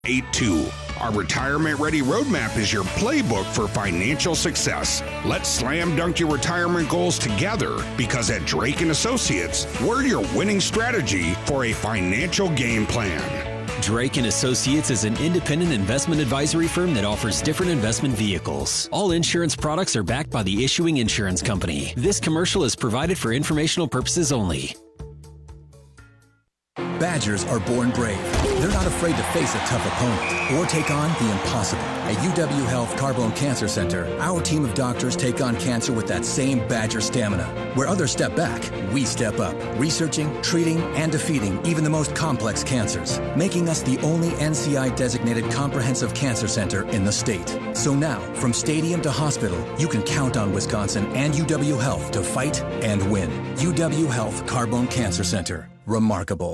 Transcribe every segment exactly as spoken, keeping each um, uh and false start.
eight two. Our Retirement Ready Roadmap is your playbook for financial success. Let's slam dunk your retirement goals together, because at Drake and Associates, we're your winning strategy for a financial game plan. Drake and Associates is an independent investment advisory firm that offers different investment vehicles. All insurance products are backed by the issuing insurance company. This commercial is provided for informational purposes only. Badgers are born brave. They're not afraid to face a tough opponent or take on the impossible. At U W Health Carbone Cancer Center, our team of doctors take on cancer with that same Badger stamina. Where others step back, we step up, researching, treating, and defeating even the most complex cancers, making us the only N C I-designated comprehensive cancer center in the state. So now, from stadium to hospital, you can count on Wisconsin and U W Health to fight and win. U W Health Carbone Cancer Center. Remarkable.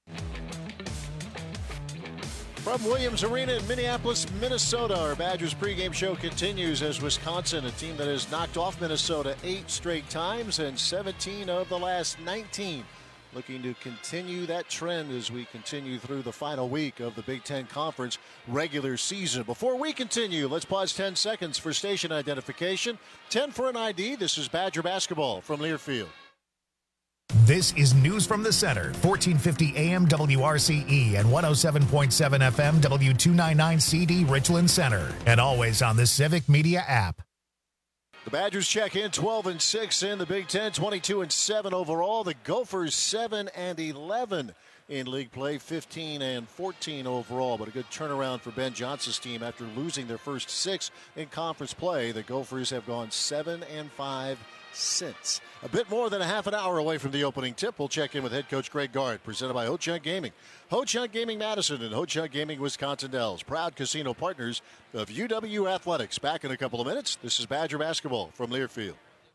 From Williams Arena in Minneapolis, Minnesota, our Badgers pregame show continues as Wisconsin, a team that has knocked off Minnesota eight straight times and seventeen of the last nineteen. Looking to continue that trend as we continue through the final week of the Big Ten Conference regular season. Before we continue, let's pause ten seconds for station identification. ten for an I D. This is Badger basketball from Learfield. This is News from the Center, fourteen fifty A M W R C E and one oh seven point seven F M W two ninety-nine C D Richland Center, and always on the Civic Media app. The Badgers check in twelve and six in the Big Ten, twenty-two and seven overall. The Gophers seven and eleven in league play, fifteen and fourteen overall. But a good turnaround for Ben Johnson's team after losing their first six in conference play. The Gophers have gone seven and five since. A bit more than a half an hour away from the opening tip, we'll check in with head coach Greg Gard, presented by Ho-Chunk Gaming. Ho-Chunk Gaming Madison and Ho-Chunk Gaming Wisconsin Dells, proud casino partners of U W Athletics. Back in a couple of minutes. This is Badger basketball from Learfield.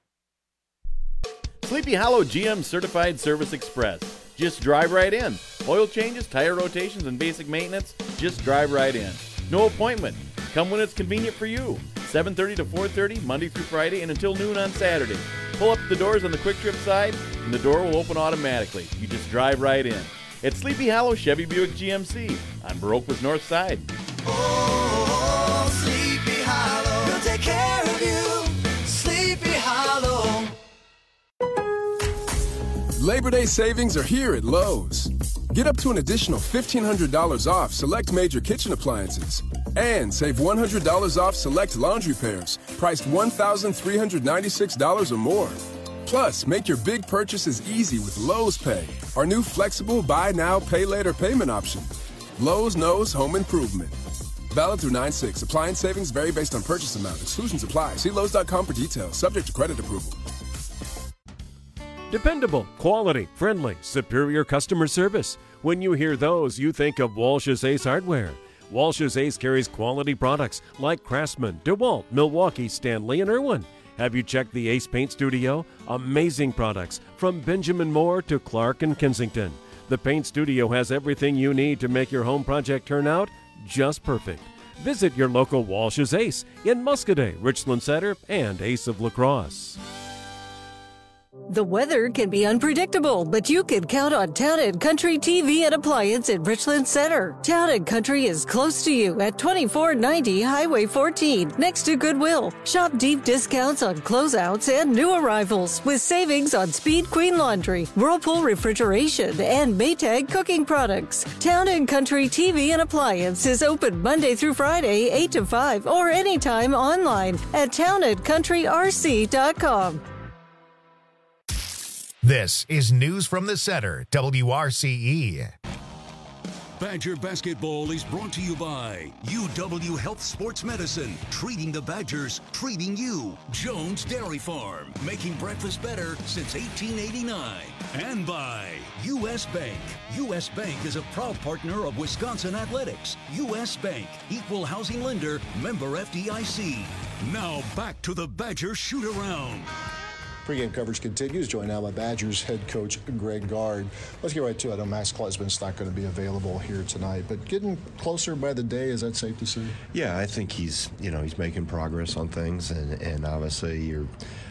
Sleepy Hollow G M Certified Service Express. Just drive right in. Oil changes, tire rotations, and basic maintenance, just drive right in. No appointment. Come when it's convenient for you. seven thirty to four thirty, Monday through Friday, and until noon on Saturday. Pull up the doors on the Quick Trip side, and the door will open automatically. You just drive right in. It's Sleepy Hollow Chevy Buick G M C on Baroque's North Side. Oh, Sleepy Hollow, we'll take care of you. Sleepy Hollow. Labor Day savings are here at Lowe's. Get up to an additional fifteen hundred dollars off select major kitchen appliances. And save one hundred dollars off select laundry pairs, priced one thousand three hundred ninety-six dollars or more. Plus, make your big purchases easy with Lowe's Pay, our new flexible buy now, pay later payment option. Lowe's knows home improvement. Valid through nine six. Appliance savings vary based on purchase amount. Exclusions apply. See Lowe's dot com for details. Subject to credit approval. Dependable, quality, friendly, superior customer service. When you hear those, you think of Walsh's Ace Hardware. Walsh's Ace carries quality products like Craftsman, DeWalt, Milwaukee, Stanley, and Irwin. Have you checked the Ace Paint Studio? Amazing products from Benjamin Moore to Clark and Kensington. The Paint Studio has everything you need to make your home project turn out just perfect. Visit your local Walsh's Ace in Muscadet, Richland Center, and Ace of La Crosse. The weather can be unpredictable, but you can count on Town and Country T V and Appliance in Richland Center. Town and Country is close to you at twenty-four ninety Highway fourteen, next to Goodwill. Shop deep discounts on closeouts and new arrivals with savings on Speed Queen Laundry, Whirlpool Refrigeration, and Maytag cooking products. Town and Country T V and Appliance is open Monday through Friday, eight to five, or anytime online at town and country r c dot com. This is News from the Center, W R C E. Badger basketball is brought to you by U W Health Sports Medicine, treating the Badgers, treating you. Jones Dairy Farm, making breakfast better since eighteen eighty-nine. And by U S Bank. U S Bank is a proud partner of Wisconsin Athletics. U S Bank, equal housing lender, member F D I C. Now back to the Badger shoot-around. Pre-game coverage continues. Joined now by Badgers head coach Greg Gard. Let's get right to it. I know Max Klesman's not going to be available here tonight, but getting closer by the day, is that safe to say? Yeah, I think he's, you know, he's making progress on things, and, and obviously you're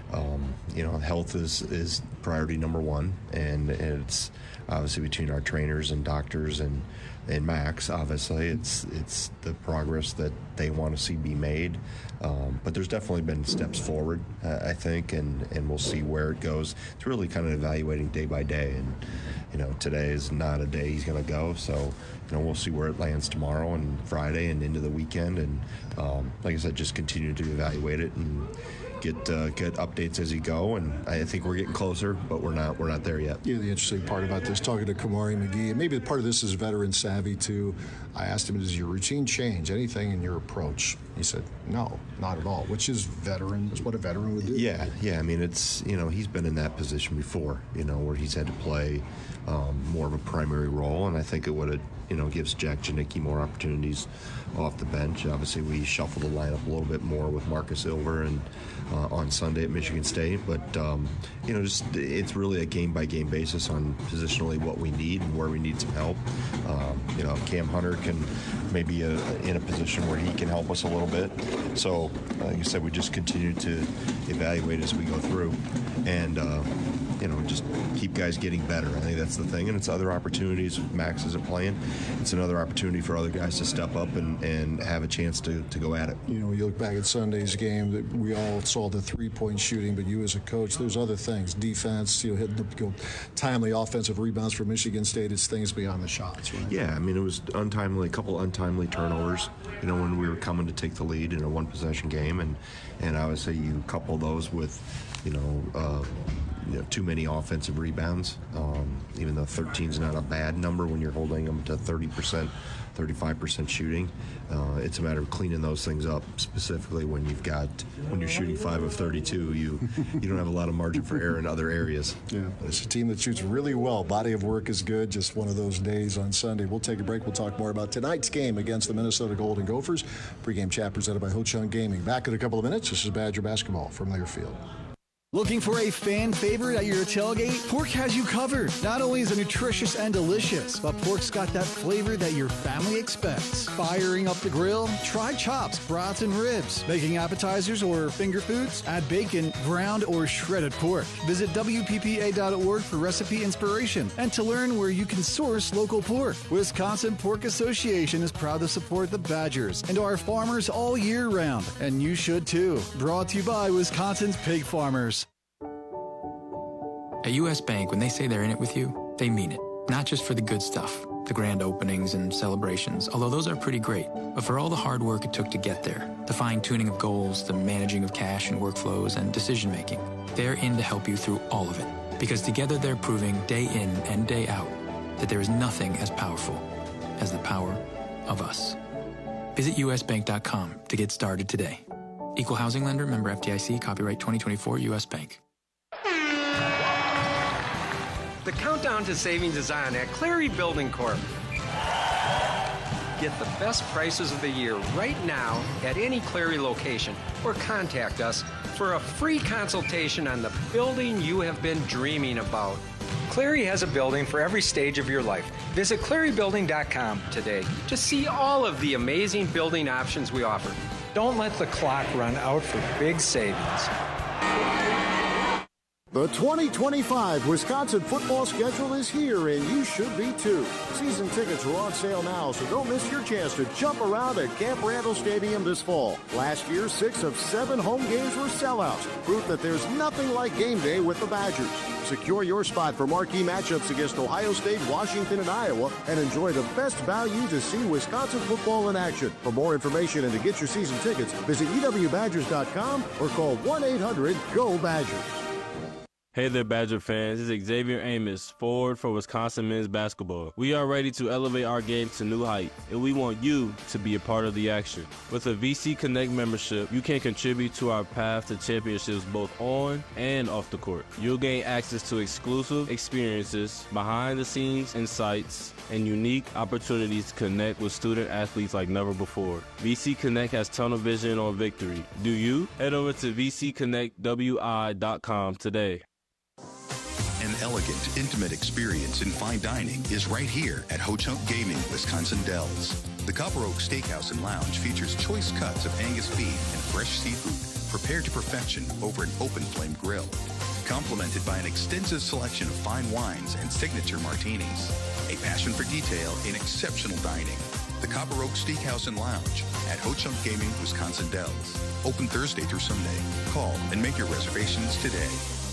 um, you know, health is, is priority number one, and it's obviously between our trainers and doctors and, and Max, obviously, it's it's the progress that they want to see be made. Um, but there's definitely been steps forward, uh, I think, and, and we'll see where it goes. It's really kind of evaluating day by day, and, you know, today is not a day he's going to go, so, you know, we'll see where it lands tomorrow and Friday and into the weekend, and um, like I said, just continue to evaluate it and get uh, get updates as you go, and I think we're getting closer, but we're not we're not there yet. Yeah, the interesting part about this, talking to Kamari McGee, and maybe part of this is veteran savvy too. I asked him, does your routine change anything in your approach? He said, no, not at all, which is veteran, is what a veteran would do. Yeah, yeah. I mean, it's, you know, he's been in that position before, you know, where he's had to play um, more of a primary role, and I think it would have, you know, gives Jack Janicki more opportunities off the bench. Obviously, we shuffled the lineup a little bit more with Marcus Ilver and uh, on Sunday at Michigan State, but um, you know, just it's really a game-by-game basis on positionally what we need and where we need some help. Um, you know, Cam Hunter can maybe a, in a position where he can help us a little bit. So, like I said, we just continue to evaluate as we go through, and uh, you know, just keep guys getting better. I think that's the thing, and it's other opportunities. Max isn't playing. It's another opportunity for other guys to step up and, and have a chance to, to go at it. You know, you look back at Sunday's game, that we all saw the three-point shooting, but you as a coach, there's other things. Defense, you know, hitting the you know, timely offensive rebounds for Michigan State. It's things beyond the shots, right? Yeah, I mean, it was untimely, a couple untimely turnovers, you know, when we were coming to take the lead in a one-possession game, and, and I would say you couple those with, you know, uh, you know, too many offensive rebounds, um, even though thirteen is not a bad number when you're holding them to thirty percent, thirty-five percent shooting. Uh, it's a matter of cleaning those things up, specifically when you've got, when you're shooting five of thirty-two, you you don't have a lot of margin for error in other areas. Yeah, it's a team that shoots really well. Body of work is good, just one of those days on Sunday. We'll take a break. We'll talk more about tonight's game against the Minnesota Golden Gophers. Pre-game chat presented by Ho Chunk Gaming. Back in a couple of minutes. This is Badger Basketball from Learfield. Looking for a fan favorite at your tailgate? Pork has you covered. Not only is it nutritious and delicious, but pork's got that flavor that your family expects. Firing up the grill? Try chops, brats, and ribs. Making appetizers or finger foods? Add bacon, ground, or shredded pork. Visit W P P A dot org for recipe inspiration and to learn where you can source local pork. Wisconsin Pork Association is proud to support the Badgers and our farmers all year round, and you should too. Brought to you by Wisconsin's pig farmers. At U S Bank, when they say they're in it with you, they mean it. Not just for the good stuff, the grand openings and celebrations, although those are pretty great, but for all the hard work it took to get there, the fine-tuning of goals, the managing of cash and workflows, and decision-making. They're in to help you through all of it, because together they're proving day in and day out that there is nothing as powerful as the power of us. Visit U S bank dot com to get started today. Equal housing lender, member F D I C, copyright twenty twenty-four, U S Bank. The countdown to savings is on at Clary Building Corp. Get the best prices of the year right now at any Clary location, or contact us for a free consultation on the building you have been dreaming about. Clary has a building for every stage of your life. Visit clary building dot com today to see all of the amazing building options we offer. Don't let the clock run out for big savings. The twenty twenty-five Wisconsin football schedule is here, and you should be too. Season tickets are on sale now, so don't miss your chance to jump around at Camp Randall Stadium this fall. Last year, six of seven home games were sellouts, proof that there's nothing like game day with the Badgers. Secure your spot for marquee matchups against Ohio State, Washington, and Iowa, and enjoy the best value to see Wisconsin football in action. For more information and to get your season tickets, visit E W Badgers dot com or call one eight hundred G O Badgers. Hey there, Badger fans. This is Xavier Amos, forward for Wisconsin men's basketball. We are ready to elevate our game to new heights, and we want you to be a part of the action. With a V C Connect membership, you can contribute to our path to championships both on and off the court. You'll gain access to exclusive experiences, behind-the-scenes insights, and unique opportunities to connect with student athletes like never before. V C Connect has tunnel vision on victory. Do you? Head over to V C Connect W I dot com today. An elegant, intimate experience in fine dining is right here at Ho Chunk Gaming, Wisconsin Dells. The Copper Oak Steakhouse and Lounge features choice cuts of Angus beef and fresh seafood prepared to perfection over an open flame grill. Complemented by an extensive selection of fine wines and signature martinis. A passion for detail in exceptional dining. The Copper Oak Steakhouse and Lounge at Ho-Chunk Gaming, Wisconsin Dells. Open Thursday through Sunday. Call and make your reservations today.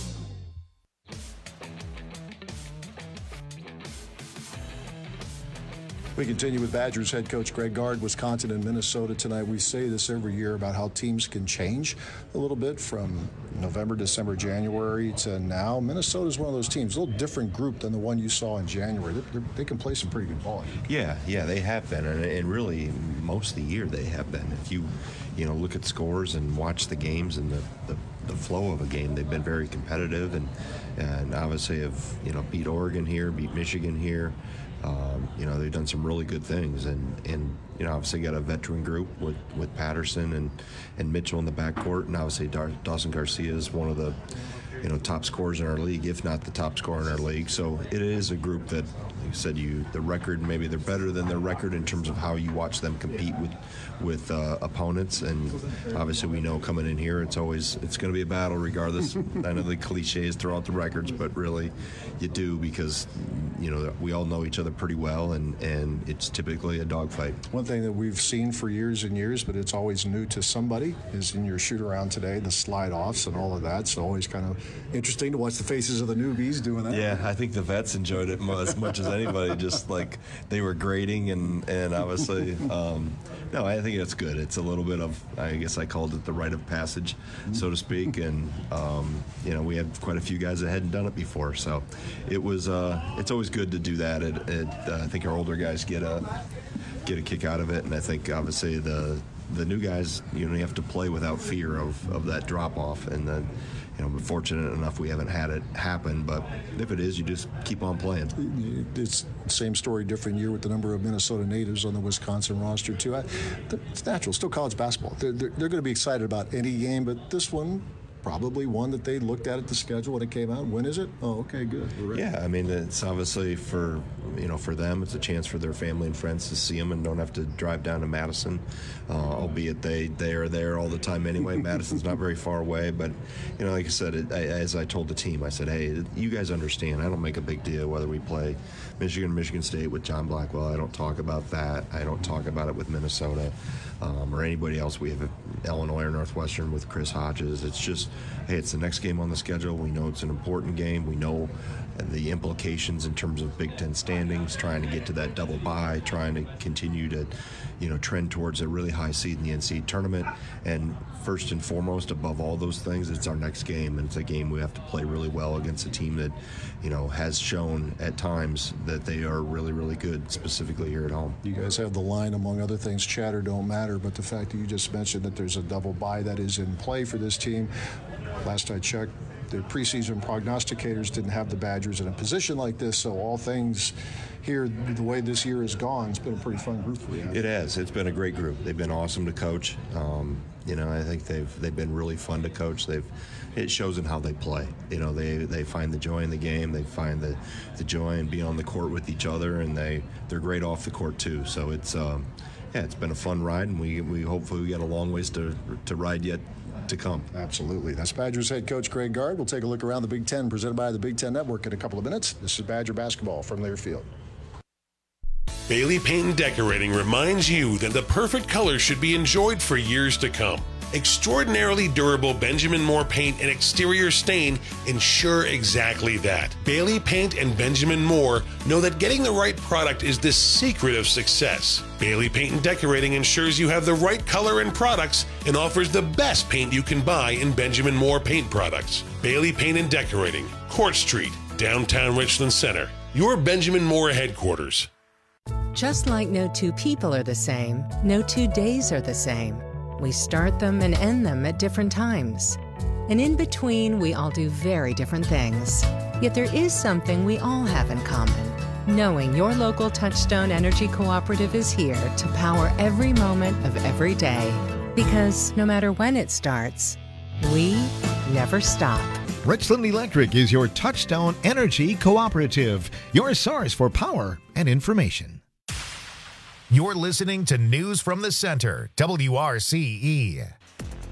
We continue with Badgers head coach Greg Gard. Wisconsin and Minnesota tonight. We say this every year about how teams can change a little bit from November, December, January to now. Minnesota is one of those teams, a little different group than the one you saw in January. They, they can play some pretty good ball. Yeah, yeah, they have been, and, and really most of the year they have been. If you, you know, look at scores and watch the games and the, the, the flow of a game, they've been very competitive, and and obviously have, you know, beat Oregon here, beat Michigan here. Um, you know, they've done some really good things, and, and you know, obviously got a veteran group with, with Patterson and, and Mitchell in the backcourt, and obviously Dar- Dawson Garcia is one of the, you know, top scorers in our league, if not the top scorer in our league. So it is a group that, like I said, you the record, maybe they're better than their record in terms of how you watch them compete with with uh, opponents. And obviously we know coming in here, it's always it's going to be a battle regardless. I know the cliches throw out the records, but really you do, because you know we all know each other pretty well, and, and it's typically a dogfight. One thing that we've seen for years and years, but it's always new to somebody, is in your shoot around today, the slide offs and all of that. So always kind of interesting to watch the faces of the newbies doing that. Yeah, I think the vets enjoyed it as much as anybody. Just like they were grading, and and obviously, um, no, I think it's good. It's a little bit of, I guess I called it the rite of passage, so to speak. And um, you know, we had quite a few guys that hadn't done it before, so it was. Uh, it's always good to do that. It, it, uh, I think our older guys get a get a kick out of it, and I think obviously the the new guys, you know, you have to play without fear of, of that drop off. And then, you know, we're fortunate enough we haven't had it happen, but if it is, you just keep on playing. It's the same story, different year with the number of Minnesota natives on the Wisconsin roster too. I, it's natural, still college basketball. They're, they're, they're going to be excited about any game, but this one, probably one that they looked at at the schedule when it came out. When is it? Oh, okay, good. Yeah, I mean, it's obviously for, you know, for them, it's a chance for their family and friends to see them and don't have to drive down to Madison, uh, albeit they, they are there all the time anyway. Madison's not very far away, but, you know, like I said, it, I, as I told the team, I said, hey, you guys understand, I don't make a big deal whether we play Michigan, Michigan State with John Blackwell. I don't talk about that. I don't talk about it with Minnesota um, or anybody else. We have Illinois or Northwestern with Chris Hodges. It's just, hey, it's the next game on the schedule. We know it's an important game. We know the implications in terms of Big Ten standings, trying to get to that double bye, trying to continue to, you know, trend towards a really high seed in the N C double A tournament. And first and foremost, above all those things, it's our next game, and it's a game we have to play really well against a team that, you know, has shown at times that they are really, really good, specifically here at home. You guys have the line, among other things, chatter don't matter, but the fact that you just mentioned that there's a double bye that is in play for this team. Last I checked, the preseason prognosticators didn't have the Badgers in a position like this, so all things here, the way this year has gone, it's been a pretty fun group for you. It has. It's been a great group. They've been awesome to coach. Um, you know, I think they've they've been really fun to coach. They've it shows in how they play. You know, they they find the joy in the game. They find the, the joy in being on the court with each other, and they they're great off the court too. So it's um, yeah, it's been a fun ride, and we we hopefully we got a long ways to to ride yet to come. Absolutely. That's Badgers head coach Greg Gard. We'll take a look around the Big Ten, presented by the Big Ten Network, in a couple of minutes. This is Badger basketball from Learfield. Bailey Paint and Decorating reminds you that the perfect color should be enjoyed for years to come. Extraordinarily durable Benjamin Moore paint and exterior stain ensure exactly that. Bailey Paint and Benjamin Moore know that getting the right product is the secret of success. Bailey Paint and Decorating ensures you have the right color and products and offers the best paint you can buy in Benjamin Moore paint products. Bailey Paint and Decorating, Court Street, downtown Richland Center. Your Benjamin Moore headquarters. Just like no two people are the same, no two days are the same. We start them and end them at different times. And in between, we all do very different things. Yet there is something we all have in common. Knowing your local Touchstone Energy Cooperative is here to power every moment of every day. Because no matter when it starts, we never stop. Richland Electric is your Touchstone Energy Cooperative, your source for power and information. You're listening to News from the Center, W R C E.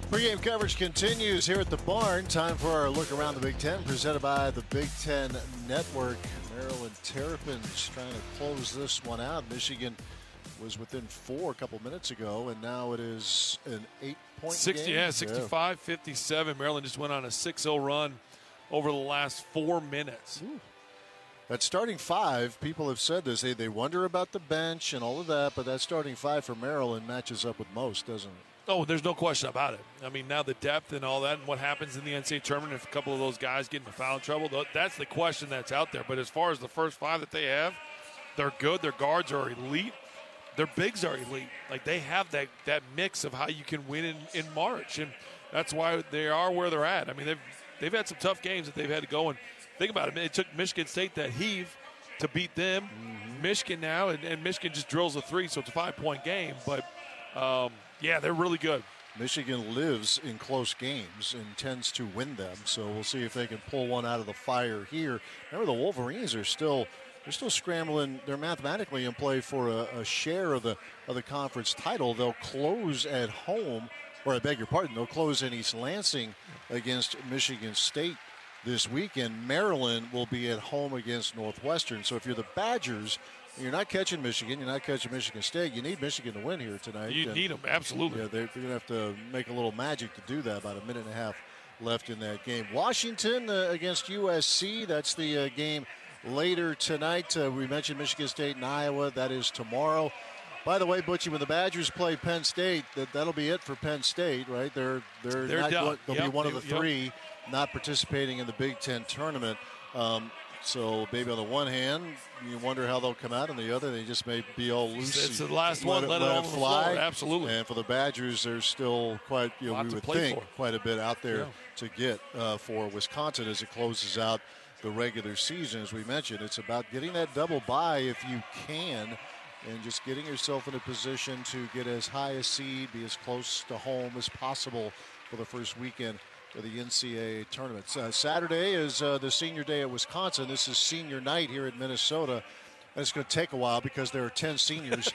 Pre-game coverage continues here at the Barn. Time for our look around the Big Ten, presented by the Big Ten Network. Maryland Terrapins trying to close this one out. Michigan was within four a couple minutes ago, and now it is an eight-point sixty, game. Yeah, sixty-five fifty-seven. Maryland just went on a six oh run over the last four minutes. Ooh. That starting five, people have said this. They, they wonder about the bench and all of that, but that starting five for Maryland matches up with most, doesn't it? Oh, there's no question about it. I mean, now the depth and all that and what happens in the N C double A tournament if a couple of those guys get into foul trouble, that's the question that's out there. But as far as the first five that they have, they're good. Their guards are elite. Their bigs are elite. Like, they have that, that mix of how you can win in, in March, and that's why they are where they're at. I mean, they've they've had some tough games that they've had to go and think about it. It took Michigan State that heave to beat them. Mm-hmm. Michigan now, and, and Michigan just drills a three, so it's a five-point game. But, um, yeah, they're really good. Michigan lives in close games and tends to win them, so we'll see if they can pull one out of the fire here. Remember, the Wolverines are still they're still scrambling. They're mathematically in play for a, a share of the of the conference title. They'll close at home, or I beg your pardon, they'll close in East Lansing against Michigan State this weekend. Maryland will be at home against Northwestern. So if you're the Badgers, you're not catching Michigan, you're not catching Michigan State, you need Michigan to win here tonight. You and, need them, absolutely. Yeah, they're, they're going to have to make a little magic to do that. About a minute and a half left in that game. Washington uh, against U S C, that's the uh, game later tonight. Uh, we mentioned Michigan State and Iowa. That is tomorrow. By the way, Butchie, when the Badgers play Penn State, that, that'll be it for Penn State, right? They're they're, they're not, done. They'll yep. be one of the yep. three not participating in the Big Ten tournament. Um, so maybe on the one hand, you wonder how they'll come out. On the other, they just may be all loose. It's the last one. Let, let it, it, it fly. Floor. Absolutely. And for the Badgers, there's still quite, you know, we would think, for. quite a bit out there yeah. to get uh, for Wisconsin as it closes out the regular season. As we mentioned, it's about getting that double bye if you can, and just getting yourself in a position to get as high a seed, be as close to home as possible for the first weekend of the N C double A tournament. Uh, Saturday is uh, the senior day at Wisconsin. This is senior night here at Minnesota. And it's going to take a while because there are ten seniors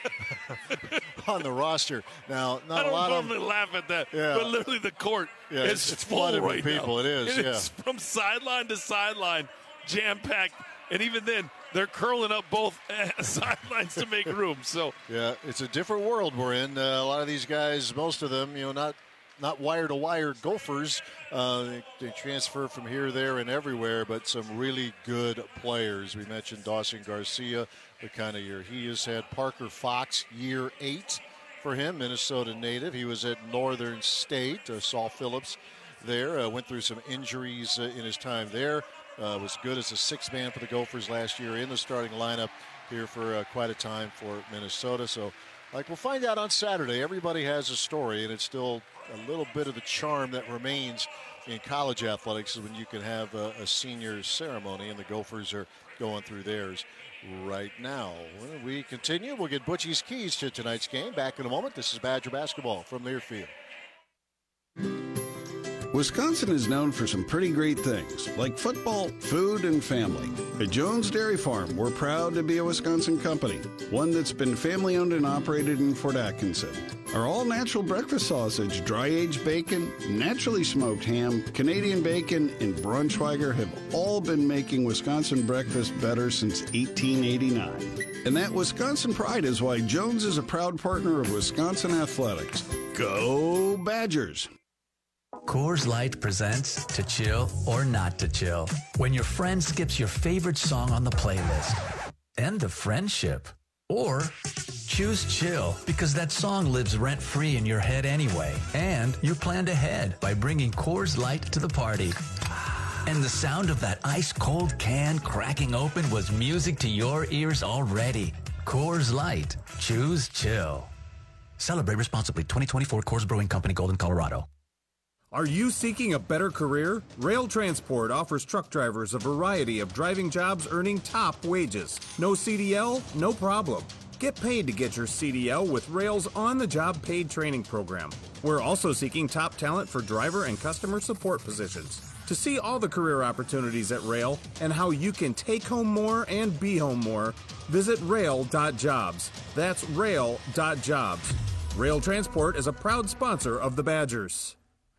on the roster. Now, not I don't a lot normally of laugh at that, yeah. but literally the court yeah, is it's, it's full flooded right with people. now. It is, it yeah. is from sideline to sideline, jam-packed. And even then, they're curling up both sidelines to make room. So yeah, it's a different world we're in. Uh, a lot of these guys, most of them, you know, not not wire-to-wire Gophers. Uh, they, they transfer from here, there, and everywhere, but some really good players. We mentioned Dawson Garcia, the kind of year he has had. Parker Fox, year eight for him, Minnesota native. He was at Northern State. Uh, Saul Phillips there. Uh, went through some injuries uh, in his time there. Uh, was good as a sixth man for the Gophers last year in the starting lineup here for uh, quite a time for Minnesota. So, like, we'll find out on Saturday. Everybody has a story, and it's still a little bit of the charm that remains in college athletics when you can have a, a senior ceremony, and the Gophers are going through theirs right now. When we continue, we'll get Butchie's keys to tonight's game. Back in a moment. This is Badger basketball from Learfield. Wisconsin is known for some pretty great things, like football, food, and family. At Jones Dairy Farm, we're proud to be a Wisconsin company, one that's been family-owned and operated in Fort Atkinson. Our all-natural breakfast sausage, dry-aged bacon, naturally smoked ham, Canadian bacon, and Braunschweiger have all been making Wisconsin breakfast better since eighteen eighty-nine. And that Wisconsin pride is why Jones is a proud partner of Wisconsin athletics. Go Badgers! Coors Light presents To Chill or Not to Chill. When your friend skips your favorite song on the playlist. End of friendship. Or choose chill because that song lives rent-free in your head anyway. And you planned ahead by bringing Coors Light to the party. And the sound of that ice-cold can cracking open was music to your ears already. Coors Light. Choose chill. Celebrate responsibly. twenty twenty-four Coors Brewing Company, Golden, Colorado. Are you seeking a better career? Rail Transport offers truck drivers a variety of driving jobs earning top wages. No C D L? No problem. Get paid to get your C D L with Rail's on-the-job paid training program. We're also seeking top talent for driver and customer support positions. To see all the career opportunities at Rail and how you can take home more and be home more, visit rail dot jobs. That's rail dot jobs. Rail Transport is a proud sponsor of the Badgers.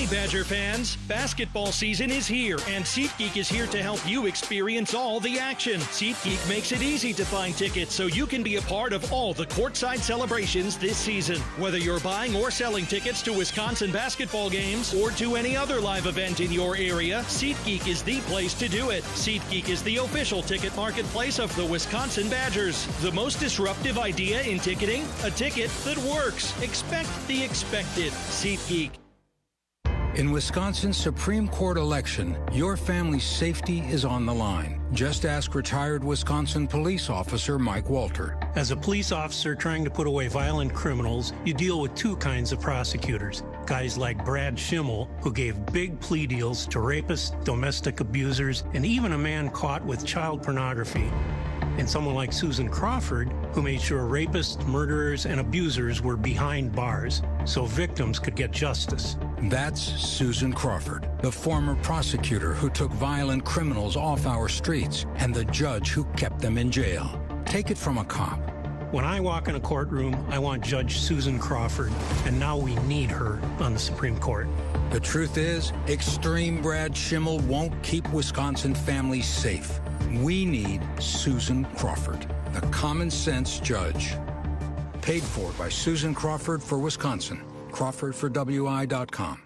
Hey, Badger fans! Basketball season is here, and SeatGeek is here to help you experience all the action. SeatGeek makes it easy to find tickets so you can be a part of all the courtside celebrations this season. Whether you're buying or selling tickets to Wisconsin basketball games or to any other live event in your area, SeatGeek is the place to do it. SeatGeek is the official ticket marketplace of the Wisconsin Badgers. The most disruptive idea in ticketing? A ticket that works. Expect the expected. SeatGeek. In Wisconsin's Supreme Court election, your family's safety is on the line. Just ask retired Wisconsin police officer Mike Walter. As a police officer trying to put away violent criminals, you deal with two kinds of prosecutors. Guys like Brad Schimmel, who gave big plea deals to rapists, domestic abusers, and even a man caught with child pornography. And someone like Susan Crawford, who made sure rapists, murderers, and abusers were behind bars so victims could get justice. That's Susan Crawford, the former prosecutor who took violent criminals off our streets and the judge who kept them in jail. Take it from a cop. When I walk in a courtroom, I want Judge Susan Crawford, and now we need her on the Supreme Court. The truth is, extreme Brad Schimmel won't keep Wisconsin families safe. We need Susan Crawford, the common sense judge. Paid for by Susan Crawford for Wisconsin. Crawford for W I dot com.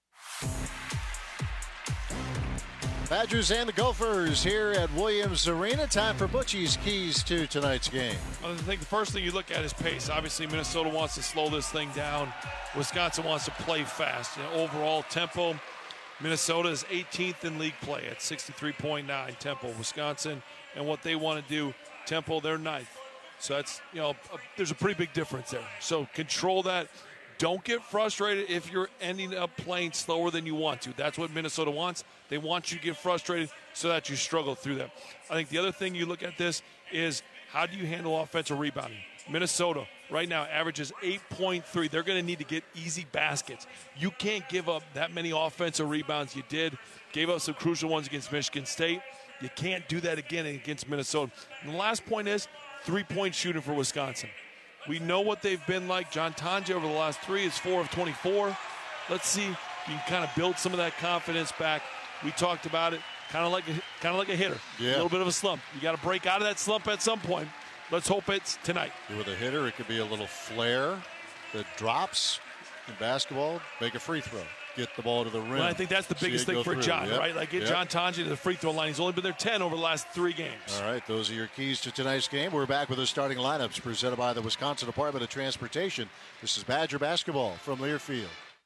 Badgers and the Gophers here at Williams Arena. Time for Butchie's keys to tonight's game. I think the first thing you look at is pace. Obviously, Minnesota wants to slow this thing down. Wisconsin wants to play fast. You know, overall tempo, Minnesota is eighteenth in league play at sixty-three point nine tempo. Wisconsin and what they want to do, tempo, they're ninth. So that's, you know, a, there's a pretty big difference there. So control that. Don't get frustrated if you're ending up playing slower than you want to. That's what Minnesota wants. They want you to get frustrated so that you struggle through that. I think the other thing you look at this is how do you handle offensive rebounding? Minnesota right now averages eight point three. They're going to need to get easy baskets. You can't give up that many offensive rebounds. You did. Gave up some crucial ones against Michigan State. You can't do that again against Minnesota. And the last point is three-point shooting for Wisconsin. We know what they've been like. John Tonje over the last three is four of twenty-four. Let's see if you can kind of build some of that confidence back. We talked about it, kind of like a, kind of like a hitter. Yeah. A little bit of a slump. You got to break out of that slump at some point. Let's hope it's tonight. With a hitter, it could be a little flare that drops in basketball, make a free throw. Get the ball to the rim. Well, I think that's the biggest thing for through. John, yep. right? Like get yep. John Tonje to the free throw line. He's only been there ten over the last three games. All right, those are your keys to tonight's game. We're back with the starting lineups presented by the Wisconsin Department of Transportation. This is Badger basketball from Learfield.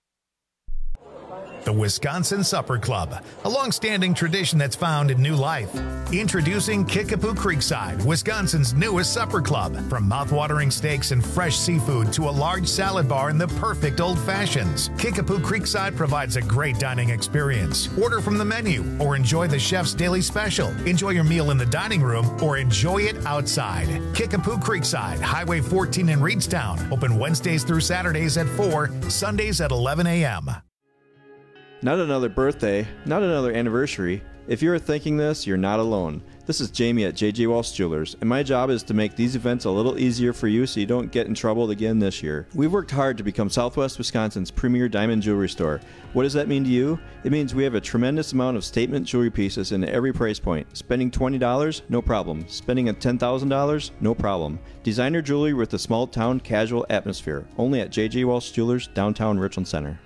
The Wisconsin Supper Club, a long-standing tradition that's found in new life. Introducing Kickapoo Creekside, Wisconsin's newest supper club. From mouth-watering steaks and fresh seafood to a large salad bar and the perfect old fashions, Kickapoo Creekside provides a great dining experience. Order from the menu or enjoy the chef's daily special. Enjoy your meal in the dining room or enjoy it outside. Kickapoo Creekside, Highway fourteen in Reedstown. Open Wednesdays through Saturdays at four, Sundays at eleven a.m. Not another birthday, not another anniversary. If you're thinking this, you're not alone. This is Jamie at J J Walsh Jewelers, and my job is to make these events a little easier for you so you don't get in trouble again this year. We've worked hard to become Southwest Wisconsin's premier diamond jewelry store. What does that mean to you? It means we have a tremendous amount of statement jewelry pieces in every price point. Spending twenty dollars? No problem. Spending ten thousand dollars? No problem. Designer jewelry with a small town casual atmosphere. Only at J J Walsh Jewelers, downtown Richland Center.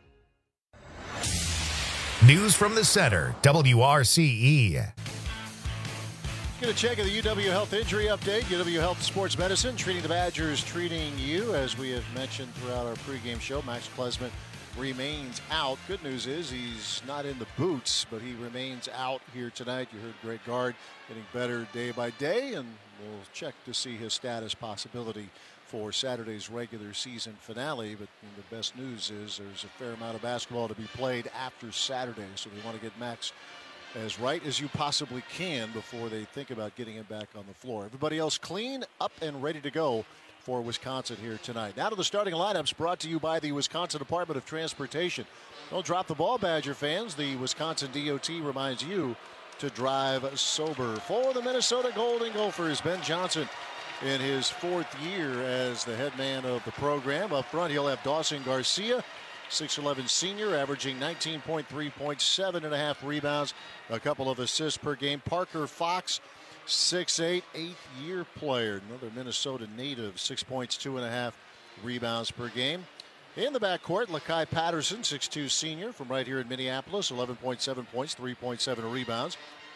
News from the Center, W R C E. Going to check the U W Health Injury Update. U W Health Sports Medicine, treating the Badgers, treating you. As we have mentioned throughout our pregame show, Max Klesman remains out. Good news is he's not in the boots, but he remains out here tonight. You heard Greg Gard getting better day by day, and we'll check to see his status possibility for Saturday's regular season finale. But you know, the best news is there's a fair amount of basketball to be played after Saturday, so we want to get Max as right as you possibly can before they think about getting him back on the floor. Everybody else clean, up, and ready to go for Wisconsin here tonight. Now to the starting lineups, brought to you by the Wisconsin Department of Transportation. Don't drop the ball, Badger fans. The Wisconsin D O T reminds you to drive sober. For the Minnesota Golden Gophers, Ben Johnson in his fourth year as the head man of the program. Up front, he'll have Dawson Garcia six eleven senior, averaging nineteen point three points, seven and a half rebounds, a couple of assists per game. Parker Fox, six eight, eighth-year player, another Minnesota native, six points, two and a half rebounds per game. In the backcourt, Lakai Patterson, six two senior from right here in Minneapolis, eleven point seven points, three point seven rebounds,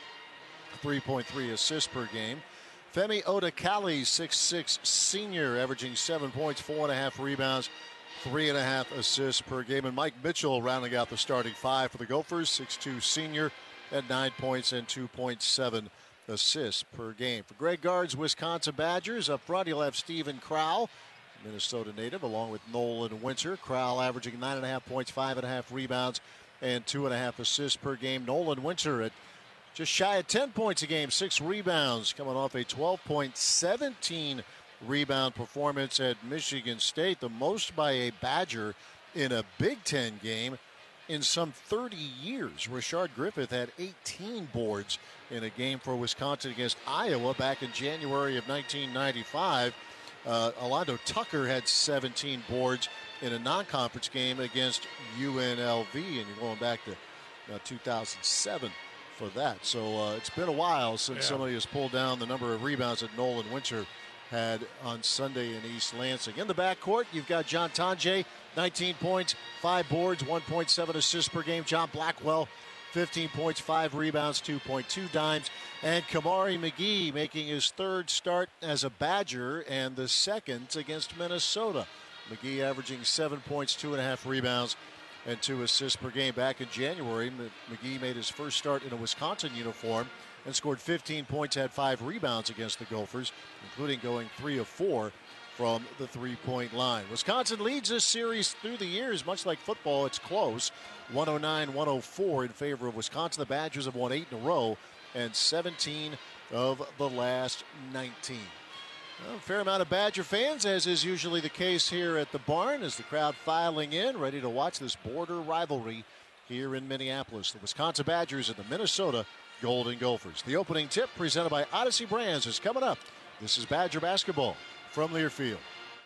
three point three assists per game. Femi Odakali, six six senior, averaging seven points, four and a half rebounds, three and a half assists per game. And Mike Mitchell rounding out the starting five for the Gophers, six two senior at nine points and two point seven assists per game. For Greg Gard's Wisconsin Badgers, up front you'll have Steven Crowell, Minnesota native, along with Nolan Winter. Crowell averaging nine and a half points, five and a half rebounds, and two and a half assists per game. Nolan Winter at just shy of ten points a game, six rebounds, coming off a twelve point, seventeen rebound performance at Michigan State, the most by a Badger in a Big Ten game in some thirty years. Rashard Griffith had eighteen boards in a game for Wisconsin against Iowa back in January of nineteen ninety-five. Uh, Alondo Tucker had seventeen boards in a non-conference game against U N L V, and you're going back to uh, two thousand seven for that. So uh, it's been a while since yeah. somebody has pulled down the number of rebounds that Nolan Winter had on Sunday in East Lansing. In the backcourt, you've got John Tonje, nineteen points, five boards, one point seven assists per game. John Blackwell, fifteen points, five rebounds, two point two dimes. And Kamari McGee making his third start as a Badger and the second against Minnesota. McGee averaging seven points, two and a half rebounds, and two assists per game. Back in January, McGee made his first start in a Wisconsin uniform and scored fifteen points, had five rebounds against the Gophers, including going three of four from the three-point line. Wisconsin leads this series through the years. Much like football, it's close. one oh nine one oh four in favor of Wisconsin. The Badgers have won eight in a row and seventeen of the last nineteen. Well, a fair amount of Badger fans, as is usually the case here at the barn, as the crowd filing in, ready to watch this border rivalry here in Minneapolis. The Wisconsin Badgers and the Minnesota Golden Gophers. The opening tip presented by Odyssey Brands is coming up. This is Badger basketball from Learfield.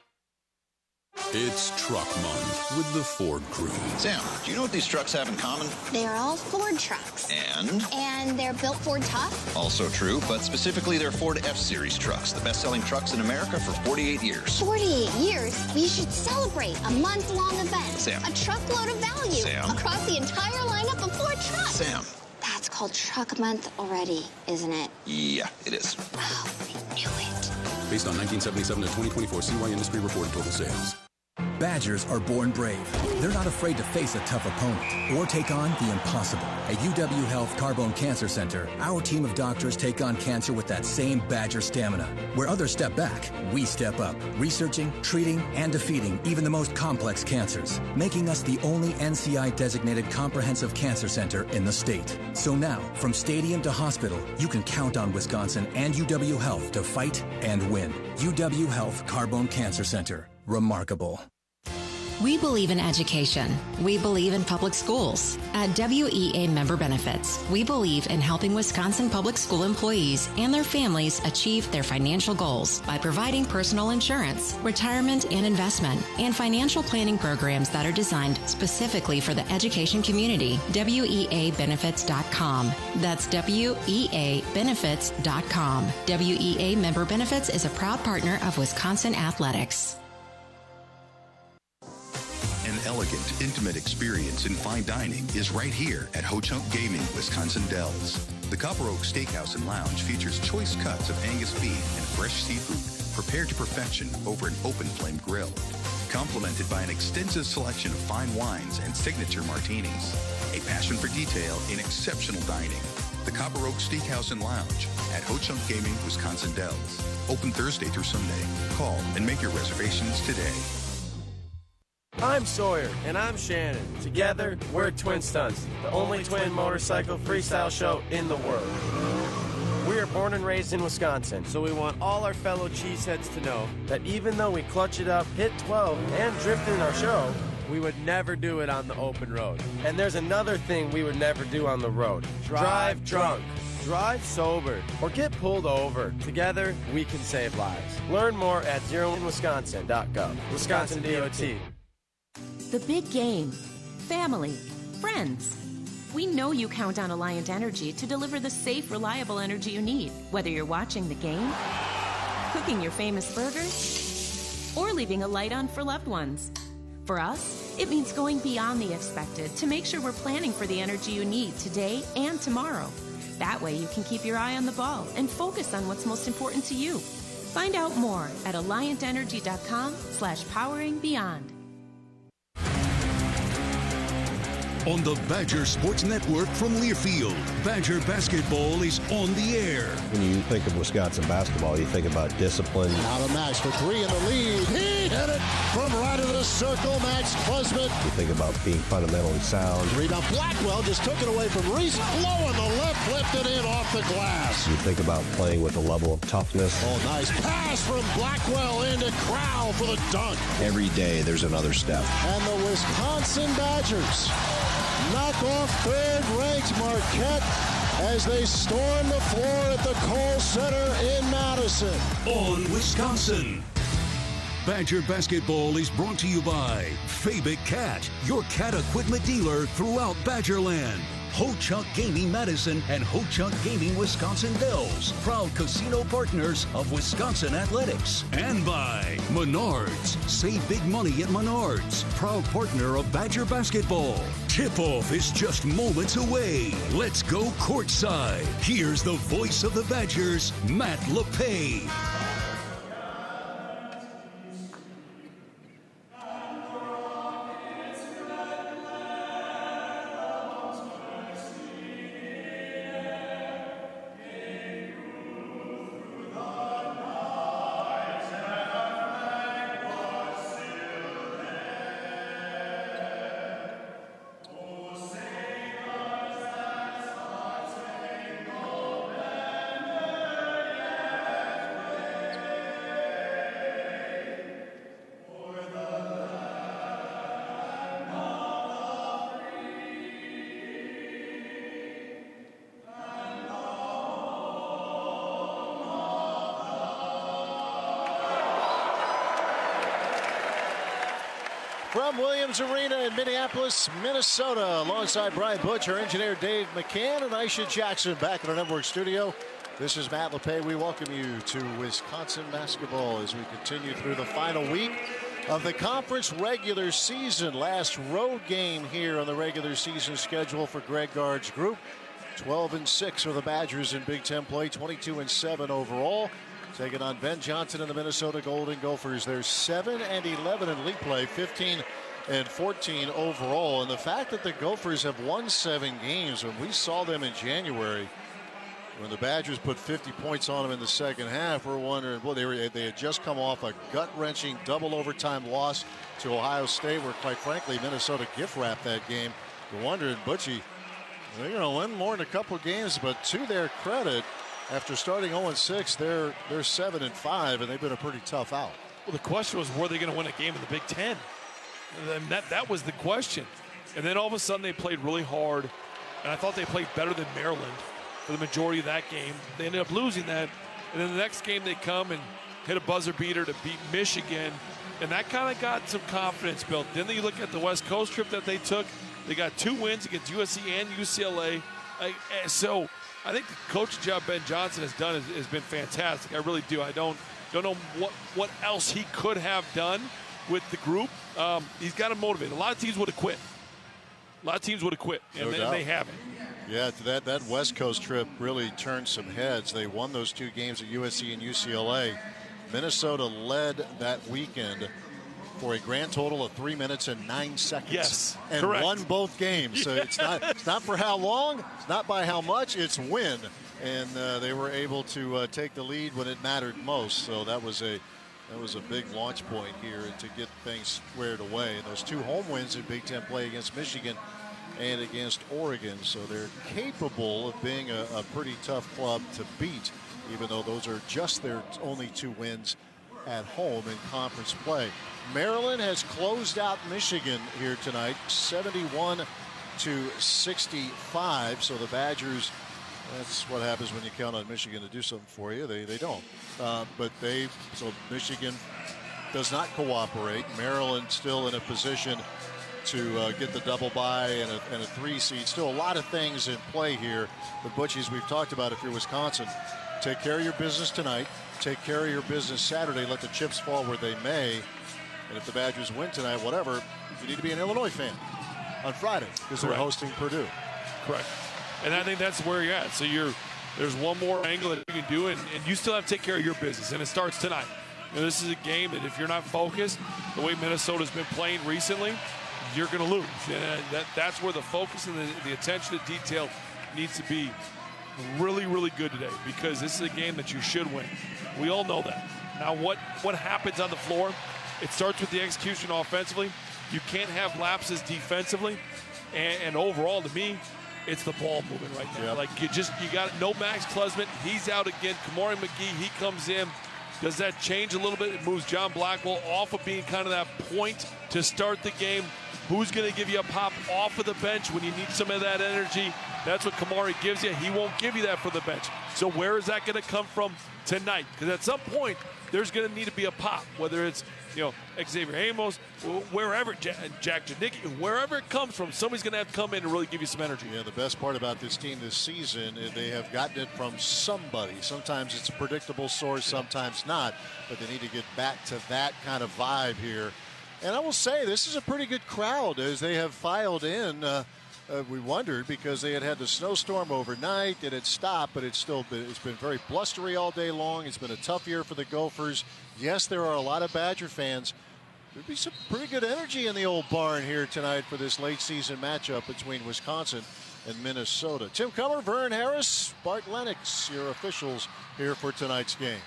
It's Truck Month with the Ford crew. Sam, do you know what these trucks have in common? They're all Ford trucks. And? And they're built Ford tough. Also true, but specifically they're Ford F-Series trucks, the best-selling trucks in America for forty-eight years. forty-eight years? We should celebrate a month-long event. Sam. A truckload of value. Sam. Across the entire lineup of Ford trucks. Sam. That's called Truck Month already, isn't it? Yeah, it is. Oh, I knew it. Based on nineteen seventy-seven to twenty twenty-four C Y Industry reported total sales. Badgers are born brave. They're not afraid to face a tough opponent or take on the impossible. At U W Health Carbone Cancer Center, our team of doctors take on cancer with that same Badger stamina. Where others step back, we step up, researching, treating, and defeating even the most complex cancers, making us the only N C I-designated comprehensive cancer center in the state. So now, from stadium to hospital, you can count on Wisconsin and U W Health to fight and win. U W Health Carbone Cancer Center. Remarkable. We believe in education. We believe in public schools. At W E A Member Benefits, we believe in helping Wisconsin public school employees and their families achieve their financial goals by providing personal insurance, retirement and investment, and financial planning programs that are designed specifically for the education community. W E A benefits dot com. That's W E A benefits dot com. W E A Member Benefits is a proud partner of Wisconsin Athletics. An elegant, intimate experience in fine dining is right here at Ho Chunk Gaming, Wisconsin Dells. The Copper Oak Steakhouse and Lounge features choice cuts of Angus beef and fresh seafood prepared to perfection over an open flame grill, complemented by an extensive selection of fine wines and signature martinis. A passion for detail in exceptional dining. The Copper Oak Steakhouse and Lounge at Ho Chunk Gaming, Wisconsin Dells. Open Thursday through Sunday. Call and make your reservations today. I'm Sawyer. And I'm Shannon. Together, we're Twin Stunts, the only twin motorcycle freestyle show in the world. We are born and raised in Wisconsin, so we want all our fellow cheeseheads to know that even though we clutch it up, hit twelve, and drift in our show, we would never do it on the open road. And there's another thing we would never do on the road. Drive drunk. Drive sober or get pulled over. Together, we can save lives. Learn more at zero in wisconsin dot gov. Wisconsin D O T. The big game. Family. Friends. We know you count on Alliant Energy to deliver the safe, reliable energy you need, whether you're watching the game, cooking your famous burgers, or leaving a light on for loved ones. For us, it means going beyond the expected to make sure we're planning for the energy you need today and tomorrow. That way you can keep your eye on the ball and focus on what's most important to you. Find out more at alliant energy dot com slash powering beyond. On the Badger Sports Network from Learfield, Badger basketball is on the air. When you think of Wisconsin basketball, you think about discipline. Now to Max for three in the lead. He hit it from right of the circle. Max Klesmit. You think about being fundamentally sound. Rebound. Blackwell just took it away from Reese. Low on the left, lifted in off the glass. You think about playing with a level of toughness. Oh, nice pass from Blackwell into Crowell for the dunk. Every day there's another step. And the Wisconsin Badgers knock off third-ranked Marquette as they storm the floor at the Kohl Center in Madison. On Wisconsin. Badger basketball is brought to you by Fabic Cat, your cat equipment dealer throughout Badgerland. Ho-Chunk Gaming Madison and Ho-Chunk Gaming Wisconsin Dells, proud casino partners of Wisconsin Athletics. And by Menards. Save big money at Menards, proud partner of Badger basketball. Tip-off is just moments away. Let's go courtside. Here's the voice of the Badgers, Matt LePay. From Williams Arena in Minneapolis, Minnesota, alongside Brian Butch, our engineer Dave McCann, and Aisha Jackson back in our network studio. This is Matt LePay. We welcome you to Wisconsin basketball as we continue through the final week of the conference regular season. Last road game here on the regular season schedule for Greg Gard's group. twelve and six are the Badgers in Big Ten play, twenty-two and seven overall. Taking on Ben Johnson and the Minnesota Golden Gophers. They're seven and eleven in league play, fifteen and fourteen overall. And the fact that the Gophers have won seven games, when we saw them in January, when the Badgers put fifty points on them in the second half, we're wondering, well, they, were, they had just come off a gut-wrenching double overtime loss to Ohio State, where, quite frankly, Minnesota gift-wrapped that game. We're wondering, Butchie, they're going to win more in a couple of games, but to their credit, after starting oh and six, they're they're seven and five, and they've been a pretty tough out. Well, the question was, were they going to win a game in the Big Ten? And that that was the question. And then all of a sudden, they played really hard, and I thought they played better than Maryland for the majority of that game. They ended up losing that, and then the next game they come and hit a buzzer beater to beat Michigan, and that kind of got some confidence built. Then you look at the West Coast trip that they took. They got two wins against U S C and U C L A. So I think the coaching job Ben Johnson has done has, has been fantastic. I really do. I don't don't know what, what else he could have done with the group. Um, he's got to motivate. A lot of teams would have quit. A lot of teams would have quit, and, No they, and they haven't. Yeah, that, that West Coast trip really turned some heads. They won those two games at U S C and U C L A. Minnesota led that weekend for a grand total of three minutes and nine seconds. Yes, and correct. won both games. So it's not it's not for how long, it's not by how much, it's win. And uh, they were able to uh, take the lead when it mattered most. So that was a that was a big launch point here to get things squared away. And those two home wins in Big Ten play against Michigan and against Oregon. So they're capable of being a, a pretty tough club to beat, even though those are just their only two wins at home in conference play. Maryland has closed out Michigan here tonight, seventy-one to sixty-five. So the Badgers, that's what happens when you count on Michigan to do something for you. They they don't. Uh, but they, so Michigan does not cooperate. Maryland still in a position to uh, get the double bye and a, and a three seed. Still a lot of things in play here. But Butchies, we've talked about if you're Wisconsin, take care of your business tonight. Take care of your business Saturday. Let the chips fall where they may. And if the Badgers win tonight, whatever, you need to be an Illinois fan on Friday because they're hosting Purdue. Correct. And I think that's where you're at. So you're there's one more angle that you can do, and, and you still have to take care of your business, and it starts tonight. You know, this is a game that if you're not focused, the way Minnesota's been playing recently, you're going to lose. And that, that's where the focus and the, the attention to detail needs to be really, really good today, because this is a game that you should win. We all know that. Now, what, what happens on the floor? It starts with the execution offensively. You can't have lapses defensively. And, and overall, to me, it's the ball moving right now. Yep. Like, you just, you got no Max Klesmit. He's out again. Kamari McGee, he comes in. Does that change a little bit? It moves John Blackwell off of being kind of that point to start the game. Who's going to give you a pop off of the bench when you need some of that energy? That's what Kamari gives you. He won't give you that for the bench. So where is that going to come from tonight? Because at some point, there's going to need to be a pop, whether it's, you know, Xavier Amos, wherever, Jack, Jack Janicki, wherever it comes from, somebody's going to have to come in and really give you some energy. Yeah, the best part about this team this season is they have gotten it from somebody. Sometimes it's a predictable source, sometimes not, but they need to get back to that kind of vibe here. And I will say, this is a pretty good crowd as they have filed in. Uh, uh, we wondered because they had had the snowstorm overnight. It had stopped, but it's still been, it's been very blustery all day long. It's been a tough year for the Gophers. Yes, there are a lot of Badger fans. There'd be some pretty good energy in the old barn here tonight for this late season matchup between Wisconsin and Minnesota. Tim Cummer, Vern Harris, Bart Lennox, your officials here for tonight's game.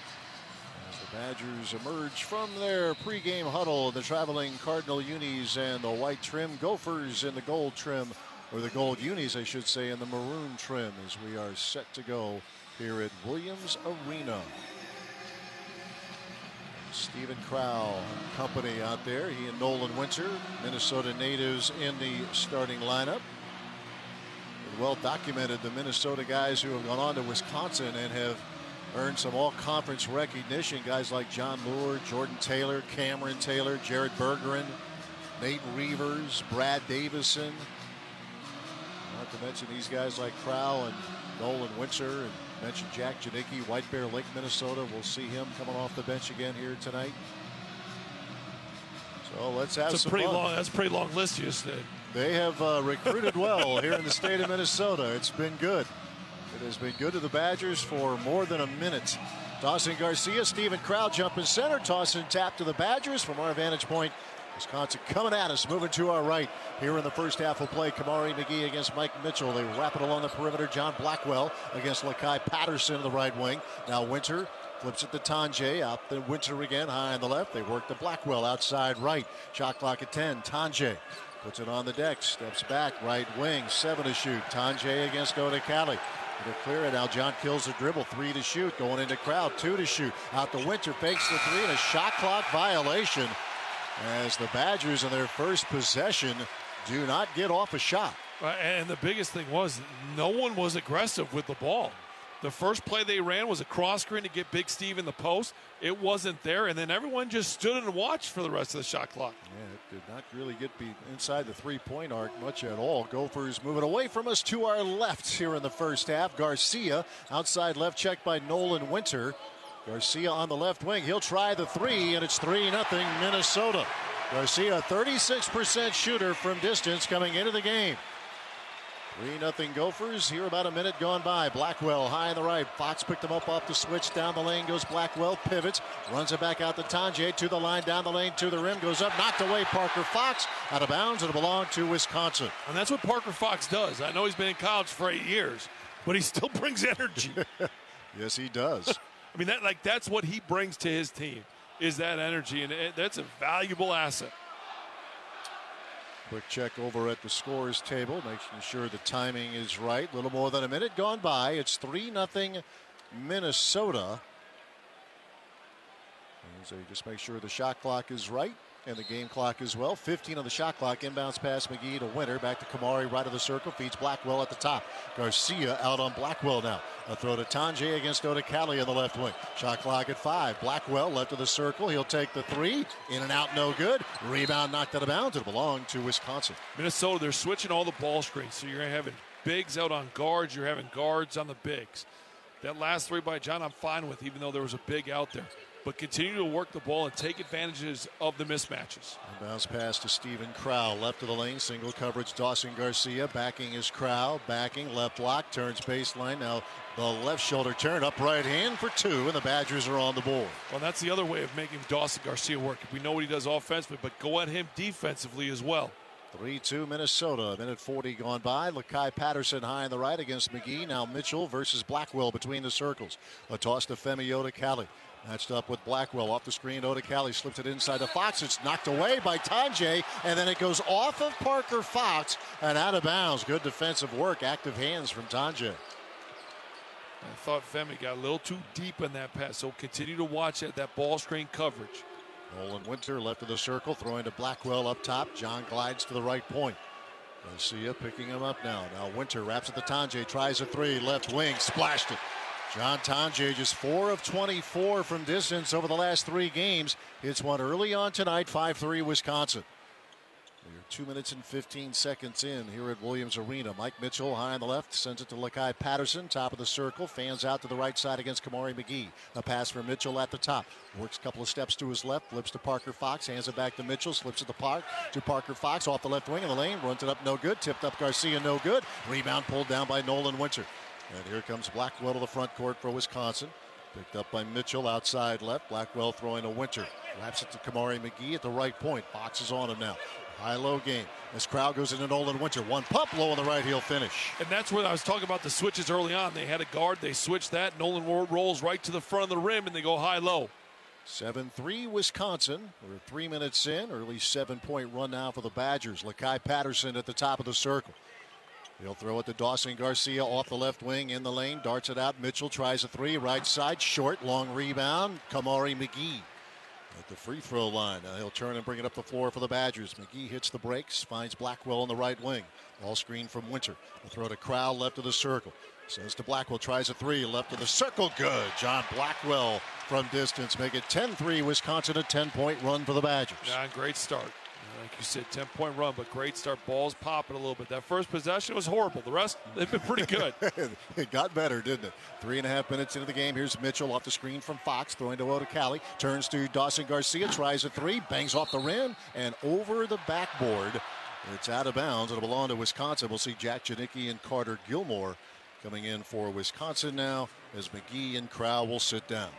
The Badgers emerge from their pregame huddle, the traveling Cardinal unis and the white trim, Gophers in the gold trim, or the gold unis, I should say, in the maroon trim as we are set to go here at Williams Arena. Stephen Crowl and company out there. He and Nolan Winter, Minnesota natives in the starting lineup. Well documented, the Minnesota guys who have gone on to Wisconsin and have earned some all-conference recognition. Guys like John Moore, Jordan Taylor, Cameron Taylor, Jared Bergeron, Nate Reavers, Brad Davison. Not to mention these guys like Crowl and Nolan Winter, and mentioned Jack Janicki, White Bear Lake, Minnesota. We'll see him coming off the bench again here tonight. So let's have that's some a pretty fun. long. That's a pretty long list you just did. They have uh, recruited well here in the state of Minnesota. It's been good. It has been good to the Badgers for more than a minute. Dawson Garcia, Stephen Crowl jumping center. Tossing tap to the Badgers from our vantage point. Wisconsin coming at us, moving to our right. Here in the first half of play, Kamari McGee against Mike Mitchell. They wrap it along the perimeter. John Blackwell against Lakai Patterson in the right wing. Now Winter flips it to Tanjay. Out the Winter again, high on the left. They work to Blackwell outside right. Shot clock at ten. Tanjay puts it on the deck, steps back, right wing, seven to shoot. Tanjay against Oda Cali. It'll clear it. Now John kills the dribble. Three to shoot. Going into crowd. Two to shoot. Out the Winter. Fakes the three and a shot clock violation as the Badgers in their first possession do not get off a shot. And the biggest thing was no one was aggressive with the ball. The first play they ran was a cross screen to get Big Steve in the post. It wasn't there, and then everyone just stood and watched for the rest of the shot clock. Yeah, it did not really get be inside the three-point arc much at all. Gophers moving away from us to our left here in the first half. Garcia outside left, checked by Nolan Winter. Garcia on the left wing. He'll try the three, and it's three nothing Minnesota. Garcia, thirty-six percent shooter from distance coming into the game. three nothing Gophers. Here about a minute gone by. Blackwell high on the right. Fox picked him up off the switch. Down the lane goes Blackwell. Pivots. Runs it back out to Tanjay. To the line. Down the lane. To the rim. Goes up. Knocked away Parker Fox. Out of bounds. It'll belong to Wisconsin. And that's what Parker Fox does. I know he's been in college for eight years, but he still brings energy. Yes, he does. I mean, that like that's what he brings to his team, is that energy, and it, that's a valuable asset. Quick check over at the scores table, making sure the timing is right. A little more than a minute gone by. It's three nothing Minnesota. So you just make sure the shot clock is right. And the game clock as well. fifteen on the shot clock. Inbounds pass McGee to Winter. Back to Kamari, right of the circle. Feeds Blackwell at the top. Garcia out on Blackwell now. A throw to Tanjay against Odekali on the left wing. Shot clock at five. Blackwell left of the circle. He'll take the three. In and out, no good. Rebound knocked out of bounds. It'll belong to Wisconsin. Minnesota, they're switching all the ball screens. So you're having bigs out on guards. You're having guards on the bigs. That last three by John I'm fine with, even though there was a big out there. But continue to work the ball and take advantages of the mismatches. Bounce pass to Stephen Crow. Left of the lane. Single coverage. Dawson Garcia backing his Crow. Backing. Left block. Turns baseline. Now the left shoulder turn. Up right hand for two. And the Badgers are on the board. Well, that's the other way of making Dawson Garcia work. We know what he does offensively, but go at him defensively as well. three two Minnesota. Minute forty gone by. Lakai Patterson high on the right against McGee. Now Mitchell versus Blackwell between the circles. A toss to Femi Odekali. Matched up with Blackwell. Off the screen, Odekali slips it inside to Fox. It's knocked away by Tanjay, and then it goes off of Parker Fox and out of bounds. Good defensive work. Active hands from Tanjay. I thought Femi got a little too deep in that pass, so continue to watch it, that ball screen coverage. Nolan Winter left of the circle, throwing to Blackwell up top. John glides to the right point. Garcia picking him up now. Now Winter wraps at the Tanjay, tries a three, left wing, splashed it. John Tanjay just four of twenty-four from distance over the last three games. Hits one early on tonight, five three Wisconsin. We're two minutes and fifteen seconds in here at Williams Arena. Mike Mitchell high on the left, sends it to Lakai Patterson, top of the circle, fans out to the right side against Kamari McGee. A pass from Mitchell at the top. Works a couple of steps to his left, flips to Parker Fox, hands it back to Mitchell, slips it to Park to Parker Fox off the left wing of the lane, runs it up no good, tipped up Garcia no good. Rebound pulled down by Nolan Winter. And here comes Blackwell to the front court for Wisconsin. Picked up by Mitchell outside left. Blackwell throwing to Winter. Wraps it to Kamari McGee at the right point. Fox is on him now. High-low game. This crowd goes into Nolan Winter. One pump low on the right heel finish. And that's where I was talking about the switches early on. They had a guard. They switched that. Nolan rolls right to the front of the rim, and they go high-low. seven three Wisconsin. We're three minutes in. Early seven-point run now for the Badgers. Lakai Patterson at the top of the circle. He'll throw it to Dawson Garcia off the left wing in the lane. Darts it out. Mitchell tries a three. Right side. Short. Long rebound. Kamari McGee at the free throw line. Now he'll turn and bring it up the floor for the Badgers. McGee hits the brakes. Finds Blackwell on the right wing. Ball screen from Winter. The throw to Crowell left of the circle. Sends to Blackwell. Tries a three. Left of the circle. Good. John Blackwell from distance. Make it ten three Wisconsin. A ten-point run for the Badgers. Yeah, great start. Like you said, ten-point run, but great start. Balls popping a little bit. That first possession was horrible. The rest, they've been pretty good. It got better, didn't it? Three and a half minutes into the game. Here's Mitchell off the screen from Fox, throwing to Odekali. Turns to Dawson Garcia, tries a three, bangs off the rim, and over the backboard. It's out of bounds. It'll belong to Wisconsin. We'll see Jack Janicki and Carter Gilmore coming in for Wisconsin now as McGee and Crow will sit down.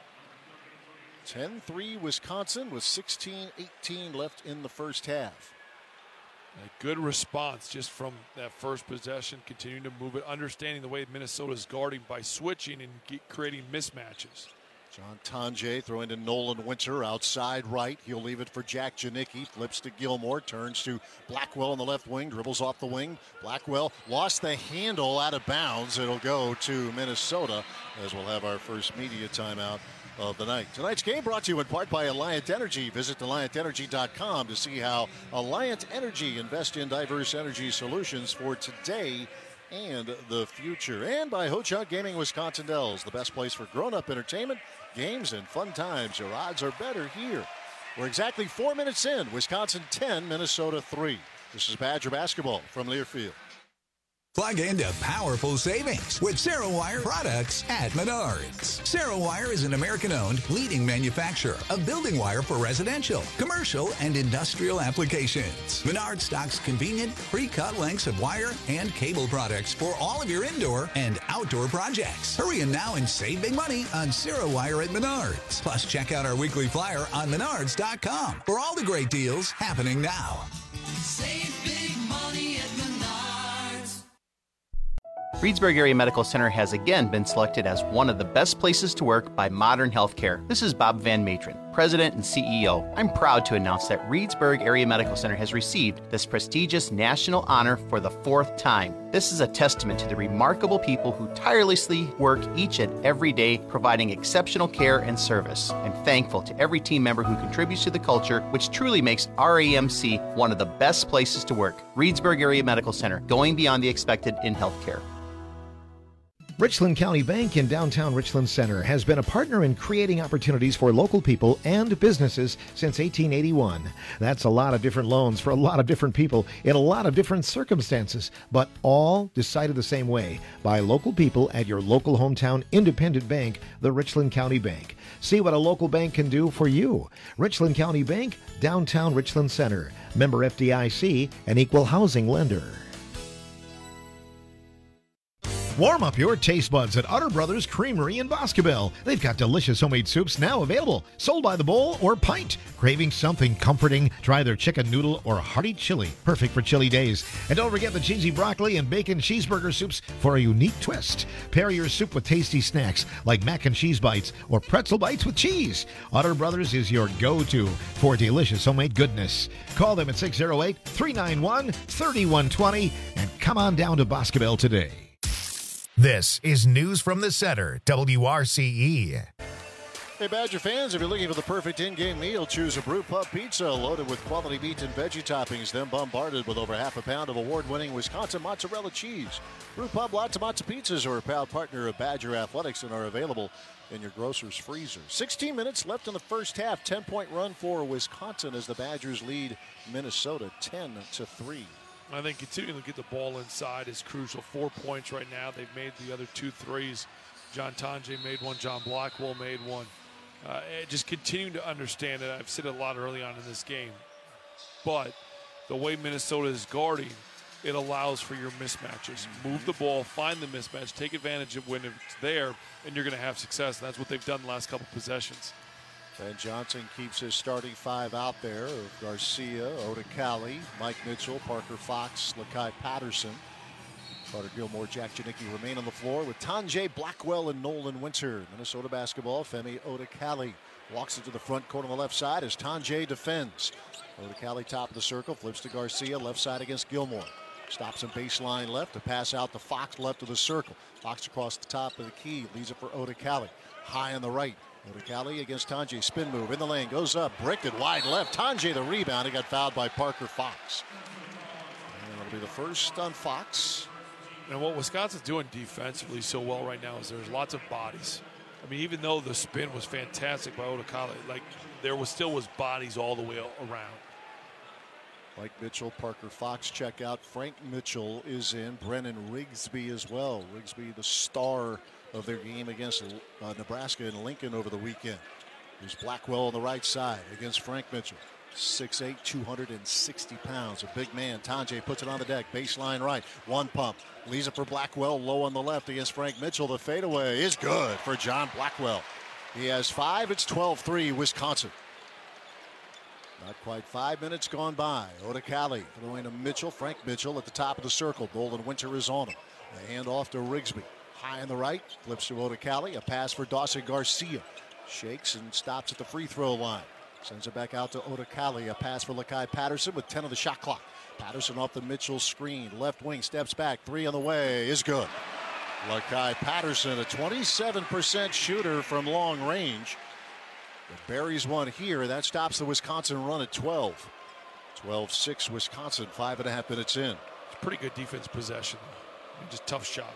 ten three Wisconsin with sixteen eighteen left in the first half. A good response just from that first possession, continuing to move it, understanding the way Minnesota is guarding by switching and get, creating mismatches. John Tanjay throwing to Nolan Winter outside right. He'll leave it for Jack Janicki. Flips to Gilmore. Turns to Blackwell on the left wing. Dribbles off the wing. Blackwell lost the handle out of bounds. It'll go to Minnesota as we'll have our first media timeout of the night. Tonight's game brought to you in part by Alliant Energy. Visit alliant energy dot com to see how Alliant Energy invests in diverse energy solutions for today and the future. And by Ho-Chunk Gaming Wisconsin Dells, the best place for grown-up entertainment, games, and fun times. Your odds are better here. We're exactly four minutes in. Wisconsin ten, Minnesota three. This is Badger basketball from Learfield. Plug into powerful savings with CeroWire products at Menards. CeroWire is an American-owned leading manufacturer of building wire for residential, commercial, and industrial applications. Menards stocks convenient, pre-cut lengths of wire and cable products for all of your indoor and outdoor projects. Hurry in now and save big money on CeroWire at Menards. Plus, check out our weekly flyer on menards dot com for all the great deals happening now. Save big money at Menards. Reedsburg Area Medical Center has again been selected as one of the best places to work by Modern Healthcare. This is Bob Van Matron, President and C E O. I'm proud to announce that Reedsburg Area Medical Center has received this prestigious national honor for the fourth time. This is a testament to the remarkable people who tirelessly work each and every day providing exceptional care and service. I'm thankful to every team member who contributes to the culture, which truly makes R A M C one of the best places to work. Reedsburg Area Medical Center, going beyond the expected in healthcare. Richland County Bank in downtown Richland Center has been a partner in creating opportunities for local people and businesses since eighteen eighty-one. That's a lot of different loans for a lot of different people in a lot of different circumstances, but all decided the same way by local people at your local hometown independent bank, the Richland County Bank. See what a local bank can do for you. Richland County Bank, downtown Richland Center. Member F D I C, an equal housing lender. Warm up your taste buds at Utter Brothers Creamery in Boscobel. They've got delicious homemade soups now available, sold by the bowl or pint. Craving something comforting? Try their chicken noodle or hearty chili, perfect for chilly days. And don't forget the cheesy broccoli and bacon cheeseburger soups for a unique twist. Pair your soup with tasty snacks like mac and cheese bites or pretzel bites with cheese. Utter Brothers is your go-to for delicious homemade goodness. Call them at six oh eight, three nine one, three one two zero and come on down to Boscobel today. This is News from the Center, W R C E. Hey, Badger fans, if you're looking for the perfect in-game meal, choose a Brew Pub Pizza loaded with quality meat and veggie toppings, then bombarded with over half a pound of award-winning Wisconsin mozzarella cheese. Brew Pub Lots Matzo Pizzas are a proud partner of Badger Athletics and are available in your grocer's freezer. sixteen minutes left in the first half. ten-point run for Wisconsin as the Badgers lead Minnesota ten to three. I think continuing to get the ball inside is crucial. Four points right now. They've made the other two threes. John Tonje made one. John Blackwell made one. Uh, just continuing to understand it. I've said it a lot early on in this game. But the way Minnesota is guarding, it allows for your mismatches. Move the ball, find the mismatch, take advantage of when it's there, and you're going to have success. And that's what they've done the last couple possessions. Ben Johnson keeps his starting five out there of Garcia, Oda Cali, Mike Mitchell, Parker Fox, Lakai Patterson. Carter Gilmore, Jack Janicki remain on the floor with Tonje Blackwell and Nolan Winter. Minnesota basketball, Femi Oda Cali walks into the front court on the left side as Tonje defends. Oda Cali top of the circle, flips to Garcia, left side against Gilmore. Stops him baseline left to pass out to Fox left of the circle. Fox across the top of the key, leaves it for Oda Cali. High on the right. Oda Cali against Tonje, spin move in the lane, goes up, bricked it wide left. Tonje the rebound, he got fouled by Parker Fox. And it'll be the first on Fox. And what Wisconsin's doing defensively so well right now is there's lots of bodies. I mean, even though the spin was fantastic by Oda Cali, like there was still was bodies all the way around. Mike Mitchell, Parker Fox check out. Frank Mitchell is in. Brennan Rigsby as well. Rigsby, the star of their game against uh, Nebraska and Lincoln over the weekend. There's Blackwell on the right side against Frank Mitchell. six eight, two hundred sixty pounds. A big man. Tonje puts it on the deck. Baseline right. One pump. Leaves it for Blackwell. Low on the left against Frank Mitchell. The fadeaway is good for John Blackwell. He has five. It's twelve three Wisconsin. Not quite five minutes gone by. Oda Cali throwing to Mitchell. Frank Mitchell at the top of the circle. Nolan Winter is on him. A hand off to Rigsby. High on the right. Flips to Oda Cali. A pass for Dawson Garcia. Shakes and stops at the free throw line. Sends it back out to Oda Cali. A pass for Lakai Patterson with ten on the shot clock. Patterson off the Mitchell screen. Left wing steps back. Three on the way is good. Lakai Patterson, a twenty-seven percent shooter from long range. But buries one here. That stops the Wisconsin run at twelve. twelve six Wisconsin. Five and a half minutes in. It's a pretty good defense possession. Just tough shot.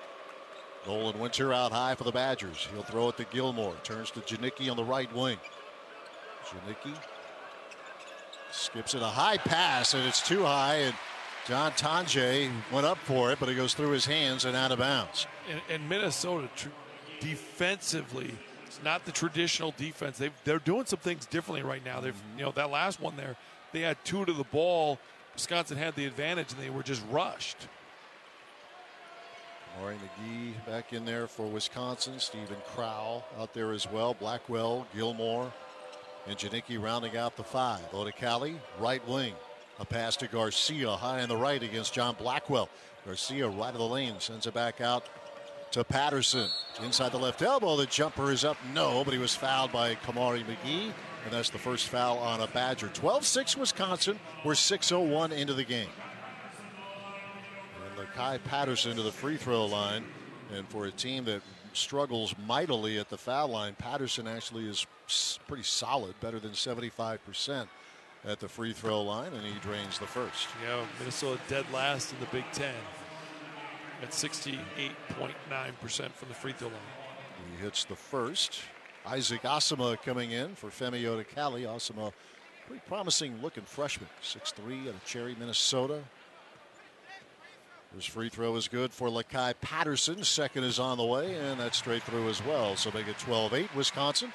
Nolan Winter out high for the Badgers. He'll throw it to Gilmore. Turns to Janicki on the right wing. Janicki skips it, a high pass, and it's too high, and John Tonje went up for it, but it goes through his hands and out of bounds. And, and Minnesota tr- defensively, it's not the traditional defense. They've, they're doing some things differently right now. They've, you know, that last one there, they had two to the ball. Wisconsin had the advantage, and they were just rushed. Maury McGee back in there for Wisconsin. Stephen Crowell out there as well. Blackwell, Gilmore, and Janicki rounding out the five. Oda Cali, right wing. A pass to Garcia high on the right against John Blackwell. Garcia right of the lane, sends it back out to Patterson. Inside the left elbow, the jumper is up, no, but he was fouled by Kamari McGee, and that's the first foul on a Badger. twelve six Wisconsin. We're six oh one into the game. And Lakai Patterson to the free throw line, and for a team that struggles mightily at the foul line, Patterson actually is pretty solid, better than seventy-five percent at the free throw line, and he drains the first. Yeah, Minnesota dead last in the Big Ten at sixty-eight point nine percent from the free throw line. He hits the first. Isaac Asama coming in for Femi Odekale. Asama, pretty promising looking freshman, six three out of Cherry, Minnesota. His free throw is good for Lakai Patterson. Second is on the way, and that's straight through as well. So make it twelve eight Wisconsin.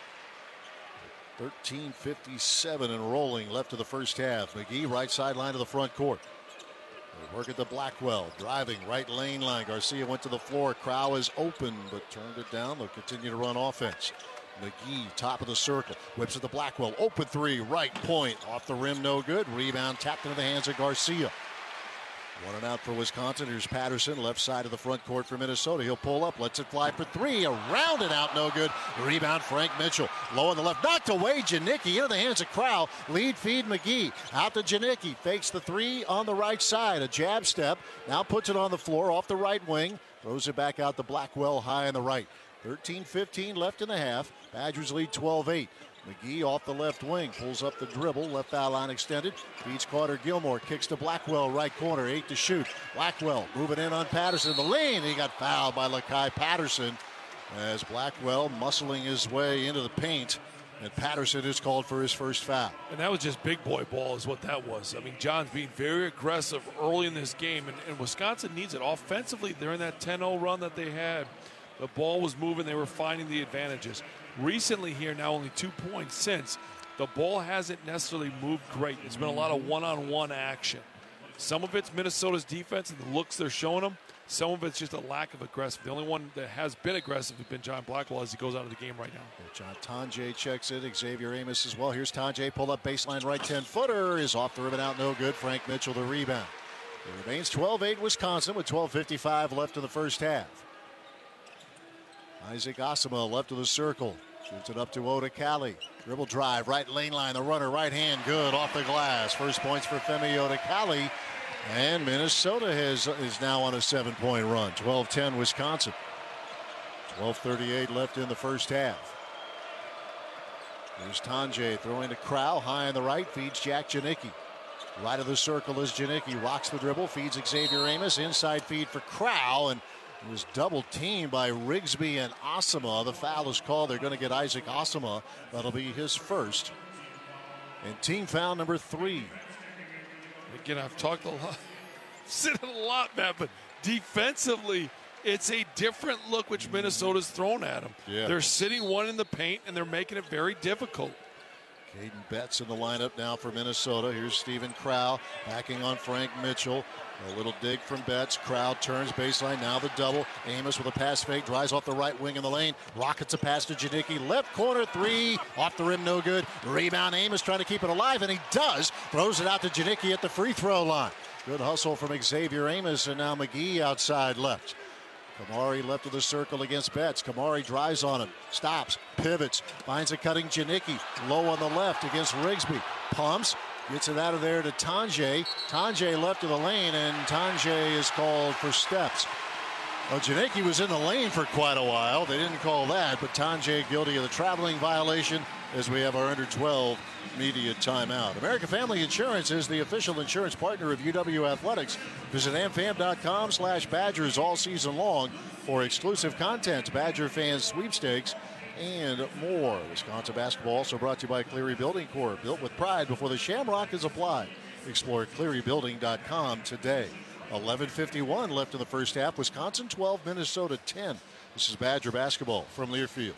thirteen fifty-seven and rolling left of the first half. McGee right sideline to the front court. They work at the Blackwell, driving right lane line. Garcia went to the floor. Crow is open, but turned it down. They'll continue to run offense. McGee, top of the circle, whips at the Blackwell. Open three, right point. Off the rim, no good. Rebound tapped into the hands of Garcia. One and out for Wisconsin. Here's Patterson, left side of the front court for Minnesota. He'll pull up, lets it fly for three. Around and out, no good. Rebound, Frank Mitchell. Low on the left, knocked away. Janicki into the hands of Crow. Lead feed McGee. Out to Janicki. Fakes the three on the right side. A jab step. Now puts it on the floor off the right wing. Throws it back out to Blackwell high on the right. thirteen fifteen left in the half. Badgers lead twelve eight. McGee off the left wing, pulls up the dribble, left foul line extended, beats Carter Gilmore, kicks to Blackwell, right corner, eight to shoot. Blackwell moving in on Patterson, the lane, he got fouled by Lakai Patterson as Blackwell muscling his way into the paint, and Patterson is called for his first foul. And that was just big boy ball is what that was. I mean, John's being very aggressive early in this game, and, and Wisconsin needs it offensively. They're in that ten oh run that they had. The ball was moving, they were finding the advantages. Recently here, now only two points since, the ball hasn't necessarily moved great. It's been a lot of one-on-one action. Some of it's Minnesota's defense and the looks they're showing them. Some of it's just a lack of aggressive. The only one that has been aggressive has been John Blackwell as he goes out of the game right now. John Tonje checks in. Xavier Amos as well. Here's Tonje, pull up baseline right ten-footer. Is off the rim and out, no good. Frank Mitchell the rebound. It remains twelve eight Wisconsin with twelve fifty-five left in the first half. Isaac Asama left of the circle. Shoots it up to Odekale. Dribble drive, right lane line. The runner, right hand, good off the glass. First points for Femi Odekale. And Minnesota has, is now on a seven-point run. twelve ten Wisconsin. twelve thirty-eight left in the first half. There's Tonje throwing to Crow. High on the right, feeds Jack Janicki. Right of the circle is Janicki. Rocks the dribble, feeds Xavier Amos. Inside feed for Crow, and it was double teamed by Rigsby and Asama. The foul is called. They're going to get Isaac Asama. That'll be his first. And team foul number three. Again, I've talked a lot, said it a lot, Matt, but defensively, it's a different look which Minnesota's thrown at them. Yeah. They're sitting one in the paint, and they're making it very difficult. Caden Betts in the lineup now for Minnesota. Here's Stephen Crow backing on Frank Mitchell. A little dig from Betts. Crowd turns baseline. Now the double. Amos with a pass fake. Drives off the right wing in the lane. Rockets a pass to Janicki. Left corner three. Off the rim, no good. Rebound. Amos trying to keep it alive, and he does. Throws it out to Janicki at the free throw line. Good hustle from Xavier Amos, and now McGee outside left. Kamari left of the circle against Betts. Kamari drives on him. Stops. Pivots. Finds a cutting Janicki. Low on the left against Rigsby. Pumps. Gets it out of there to Tonje. Tonje left of the lane, and Tonje is called for steps. Well, Janicki was in the lane for quite a while. They didn't call that, but Tonje guilty of the traveling violation as we have our under twelve media timeout. American Family Insurance is the official insurance partner of U W Athletics. Visit amfam.com slash Badgers all season long for exclusive content, Badger fans sweepstakes, and more. Wisconsin basketball also brought to you by Cleary Building Corp. Built with pride before the shamrock is applied. Explore cleary building dot com today. eleven fifty-one left in the first half. Wisconsin twelve, Minnesota ten. This is Badger basketball from Learfield.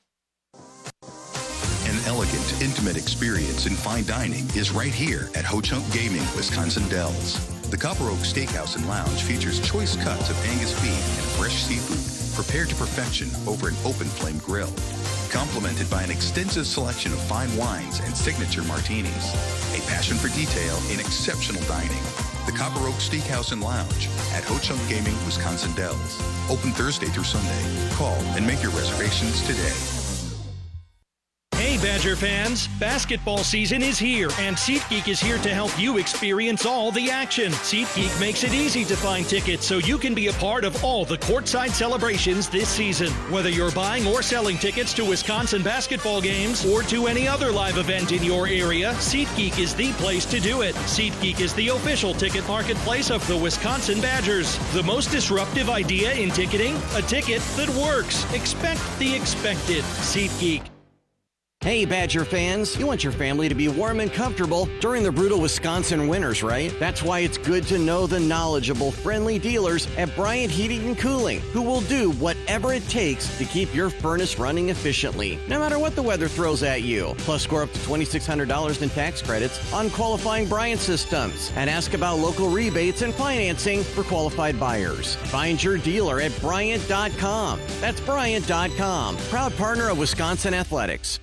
An elegant, intimate experience in fine dining is right here at Ho Chunk Gaming, Wisconsin Dells. The Copper Oak Steakhouse and Lounge features choice cuts of Angus beef and fresh seafood prepared to perfection over an open flame grill. complemented by an extensive selection of fine wines and signature martinis. A passion for detail in exceptional dining. The Copper Oak Steakhouse and Lounge at Ho Chunk Gaming, Wisconsin Dells. Open Thursday through Sunday. Call and make your reservations today. Hey Badger fans, basketball season is here and SeatGeek is here to help you experience all the action. SeatGeek makes it easy to find tickets so you can be a part of all the courtside celebrations this season. Whether you're buying or selling tickets to Wisconsin basketball games or to any other live event in your area, SeatGeek is the place to do it. SeatGeek is the official ticket marketplace of the Wisconsin Badgers. The most disruptive idea in ticketing? A ticket that works. Expect the expected. SeatGeek. Hey Badger fans, you want your family to be warm and comfortable during the brutal Wisconsin winters, right? That's why it's good to know the knowledgeable, friendly dealers at Bryant Heating and Cooling, who will do whatever it takes to keep your furnace running efficiently, no matter what the weather throws at you. Plus, score up to twenty-six hundred dollars in tax credits on qualifying Bryant systems, and ask about local rebates and financing for qualified buyers. Find your dealer at Bryant dot com. That's Bryant dot com, proud partner of Wisconsin Athletics.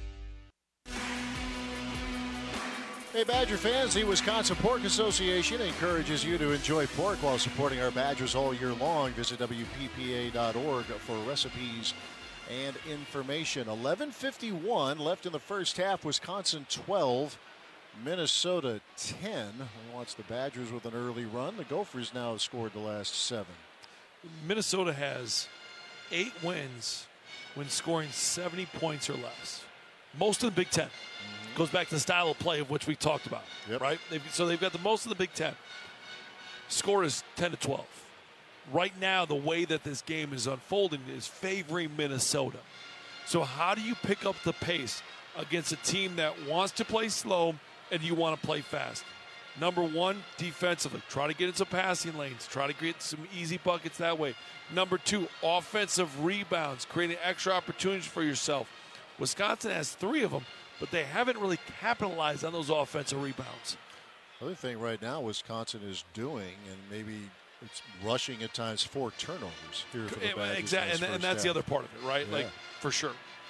Hey Badger fans, the Wisconsin Pork Association encourages you to enjoy pork while supporting our Badgers all year long. Visit W P P A dot org for recipes and information. eleven fifty-one left in the first half. Wisconsin twelve, Minnesota ten. We watch the Badgers with an early run. The Gophers now have scored the last seven. Minnesota has eight wins when scoring seventy points or less. Most of the Big Ten. Mm-hmm. Goes back to the style of play of which we talked about. Yep. Right? They've, so they've got the most of the Big Ten. Score is ten to twelve. Right now, the way that this game is unfolding is favoring Minnesota. So how do you pick up the pace against a team that wants to play slow and you want to play fast? Number one, defensively, try to get into passing lanes. Try to get some easy buckets that way. Number two, offensive rebounds, creating extra opportunities for yourself. Wisconsin has three of them, but they haven't really capitalized on those offensive rebounds. The other thing right now Wisconsin is doing, and maybe it's rushing at times, four turnovers here for the Badgers. Exactly, and, and that's half. The other part of it, right? Yeah. Like, for sure.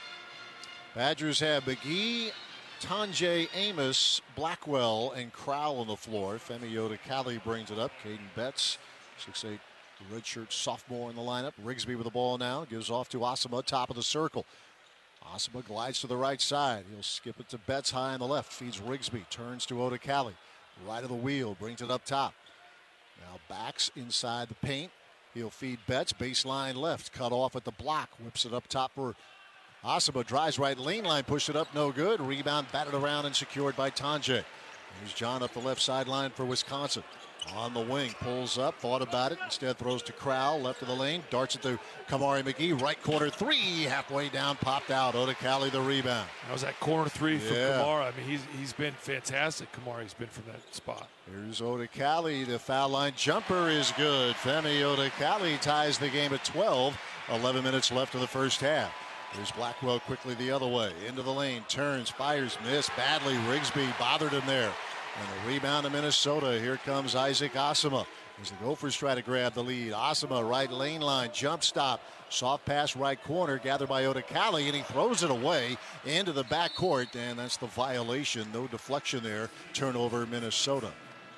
Badgers have McGee, Tanjay, Amos, Blackwell, and Crowell on the floor. Femi Odekale brings it up. Caden Betts, six eight, redshirt sophomore in the lineup. Rigsby with the ball now. Gives off to Asama, top of the circle. Asama glides to the right side. He'll skip it to Betts high on the left. Feeds Rigsby. Turns to Odekale. Right of the wheel. Brings it up top. Now backs inside the paint. He'll feed Betts. Baseline left. Cut off at the block. Whips it up top for Asama. Drives right lane line. Push it up. No good. Rebound batted around and secured by Tanjay. Here's John up the left sideline for Wisconsin. On the wing, pulls up, thought about it, instead throws to Crowell, left of the lane, darts it to Kamari McGee, right corner three, halfway down, popped out. Odekale the rebound. That was that corner three for yeah. Kamara. I mean, he's he's been fantastic. Kamari's been from that spot. Here's Odekale, the foul line jumper is good. Femi Odekale ties the game at twelve. eleven minutes left in the first half. Here's Blackwell quickly the other way, into the lane, turns, fires, miss badly. Rigsby bothered him there. And the rebound to Minnesota. Here comes Isaac Asama as the Gophers try to grab the lead. Asama, right lane line, jump stop. Soft pass right corner, gathered by Odekale, and he throws it away into the backcourt, and that's the violation. No deflection there. Turnover, Minnesota.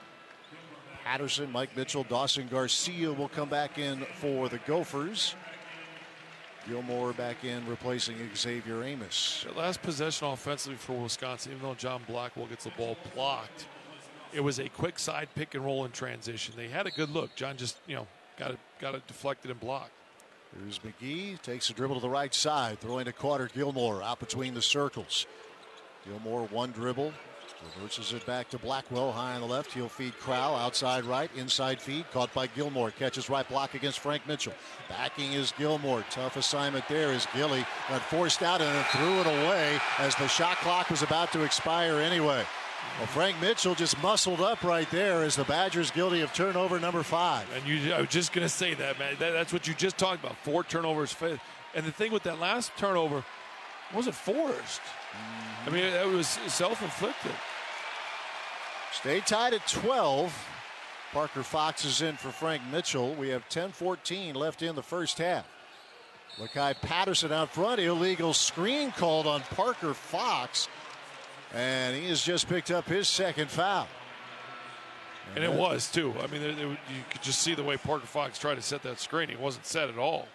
Patterson, Mike Mitchell, Dawson Garcia will come back in for the Gophers. Gilmore back in replacing Xavier Amos. The last possession offensively for Wisconsin, even though John Blackwell gets the ball blocked, it was a quick side pick and roll in transition. They had a good look. John just, you know, got it, got it deflected and blocked. Here's McGee, takes a dribble to the right side, throwing to Carter Gilmore out between the circles. Gilmore one dribble, reverses it back to Blackwell high on the left. He'll feed Crowell outside right, inside feed, caught by Gilmore. Catches right block against Frank Mitchell. Backing is Gilmore. Tough assignment there as Gilly got forced out and then threw it away as the shot clock was about to expire anyway. Well, Frank Mitchell just muscled up right there as the Badgers guilty of turnover number five. And you, I was just going to say that, man. That, that's what you just talked about. Four turnovers. And the thing with that last turnover wasn't forced. Mm-hmm. I mean, it was self-inflicted. Stay tied at twelve. Parker Fox is in for Frank Mitchell. We have ten fourteen left in the first half. Lakai Patterson out front. Illegal screen called on Parker Fox. And he has just picked up his second foul. And it was, too. I mean, it, it, you could just see the way Parker Fox tried to set that screen. It wasn't set at all.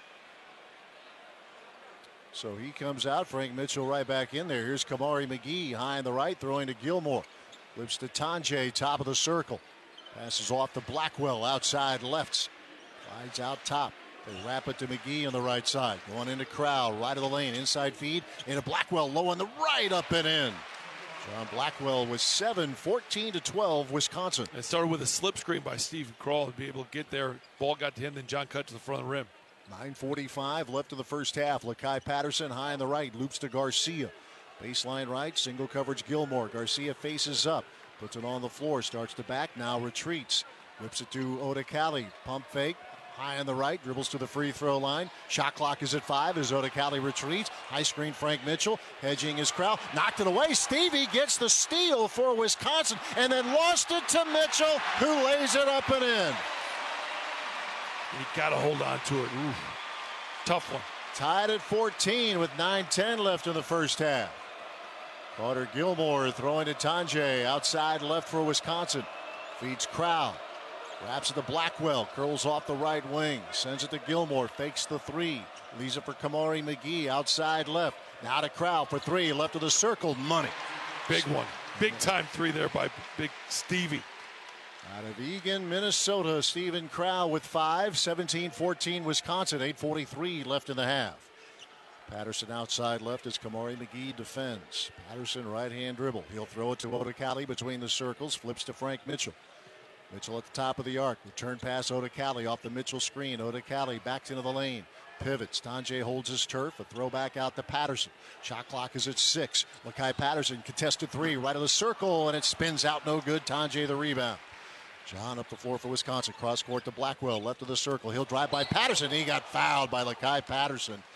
So he comes out. Frank Mitchell right back in there. Here's Kamari McGee high on the right, throwing to Gilmore. Flips to Tonje, top of the circle. Passes off to Blackwell, outside lefts. Slides out top. They wrap it to McGee on the right side. Going into Crowell, right of the lane, inside feed. Into Blackwell, low on the right, up and in. John Blackwell with seven, fourteen to twelve, Wisconsin. It started with a slip screen by Stephen Crowell to be able to get there. Ball got to him, then John cut to the front of the rim. nine forty-five left of the first half. Lakai Patterson high on the right, loops to Garcia. Baseline right, single coverage Gilmore. Garcia faces up, puts it on the floor, starts to back, now retreats. Whips it to Odekale, pump fake. High on the right, dribbles to the free throw line. Shot clock is at five as Odekale retreats. High screen Frank Mitchell, hedging his crowd. Knocked it away. Stevie gets the steal for Wisconsin and then lost it to Mitchell, who lays it up and in. You got to hold on to it. Ooh, tough one. Tied at fourteen with nine ten left in the first half. Carter Gilmore throwing to Tonje, outside left for Wisconsin. Feeds Crowell. Wraps it to Blackwell, curls off the right wing, sends it to Gilmore, fakes the three, leaves it for Kamari McGee, outside left, now to Crowell for three, left of the circle, money. Big one, big time three there by Big Stevie. Out of Eagan, Minnesota, Stephen Crowell with five, seventeen fourteen Wisconsin, eight forty-three left in the half. Patterson outside left as Kamari McGee defends. Patterson right-hand dribble, he'll throw it to Odekale between the circles, flips to Frank Mitchell. Mitchell at the top of the arc. Return pass Odekale off the Mitchell screen. Odekale backs into the lane. Pivots. Tonje holds his turf. A throwback out to Patterson. Shot clock is at six. Lakai Patterson contested three right of the circle, and it spins out no good. Tonje the rebound. John up the floor for Wisconsin. Cross court to Blackwell. Left of the circle. He'll drive by Patterson. He got fouled by Lakai Patterson.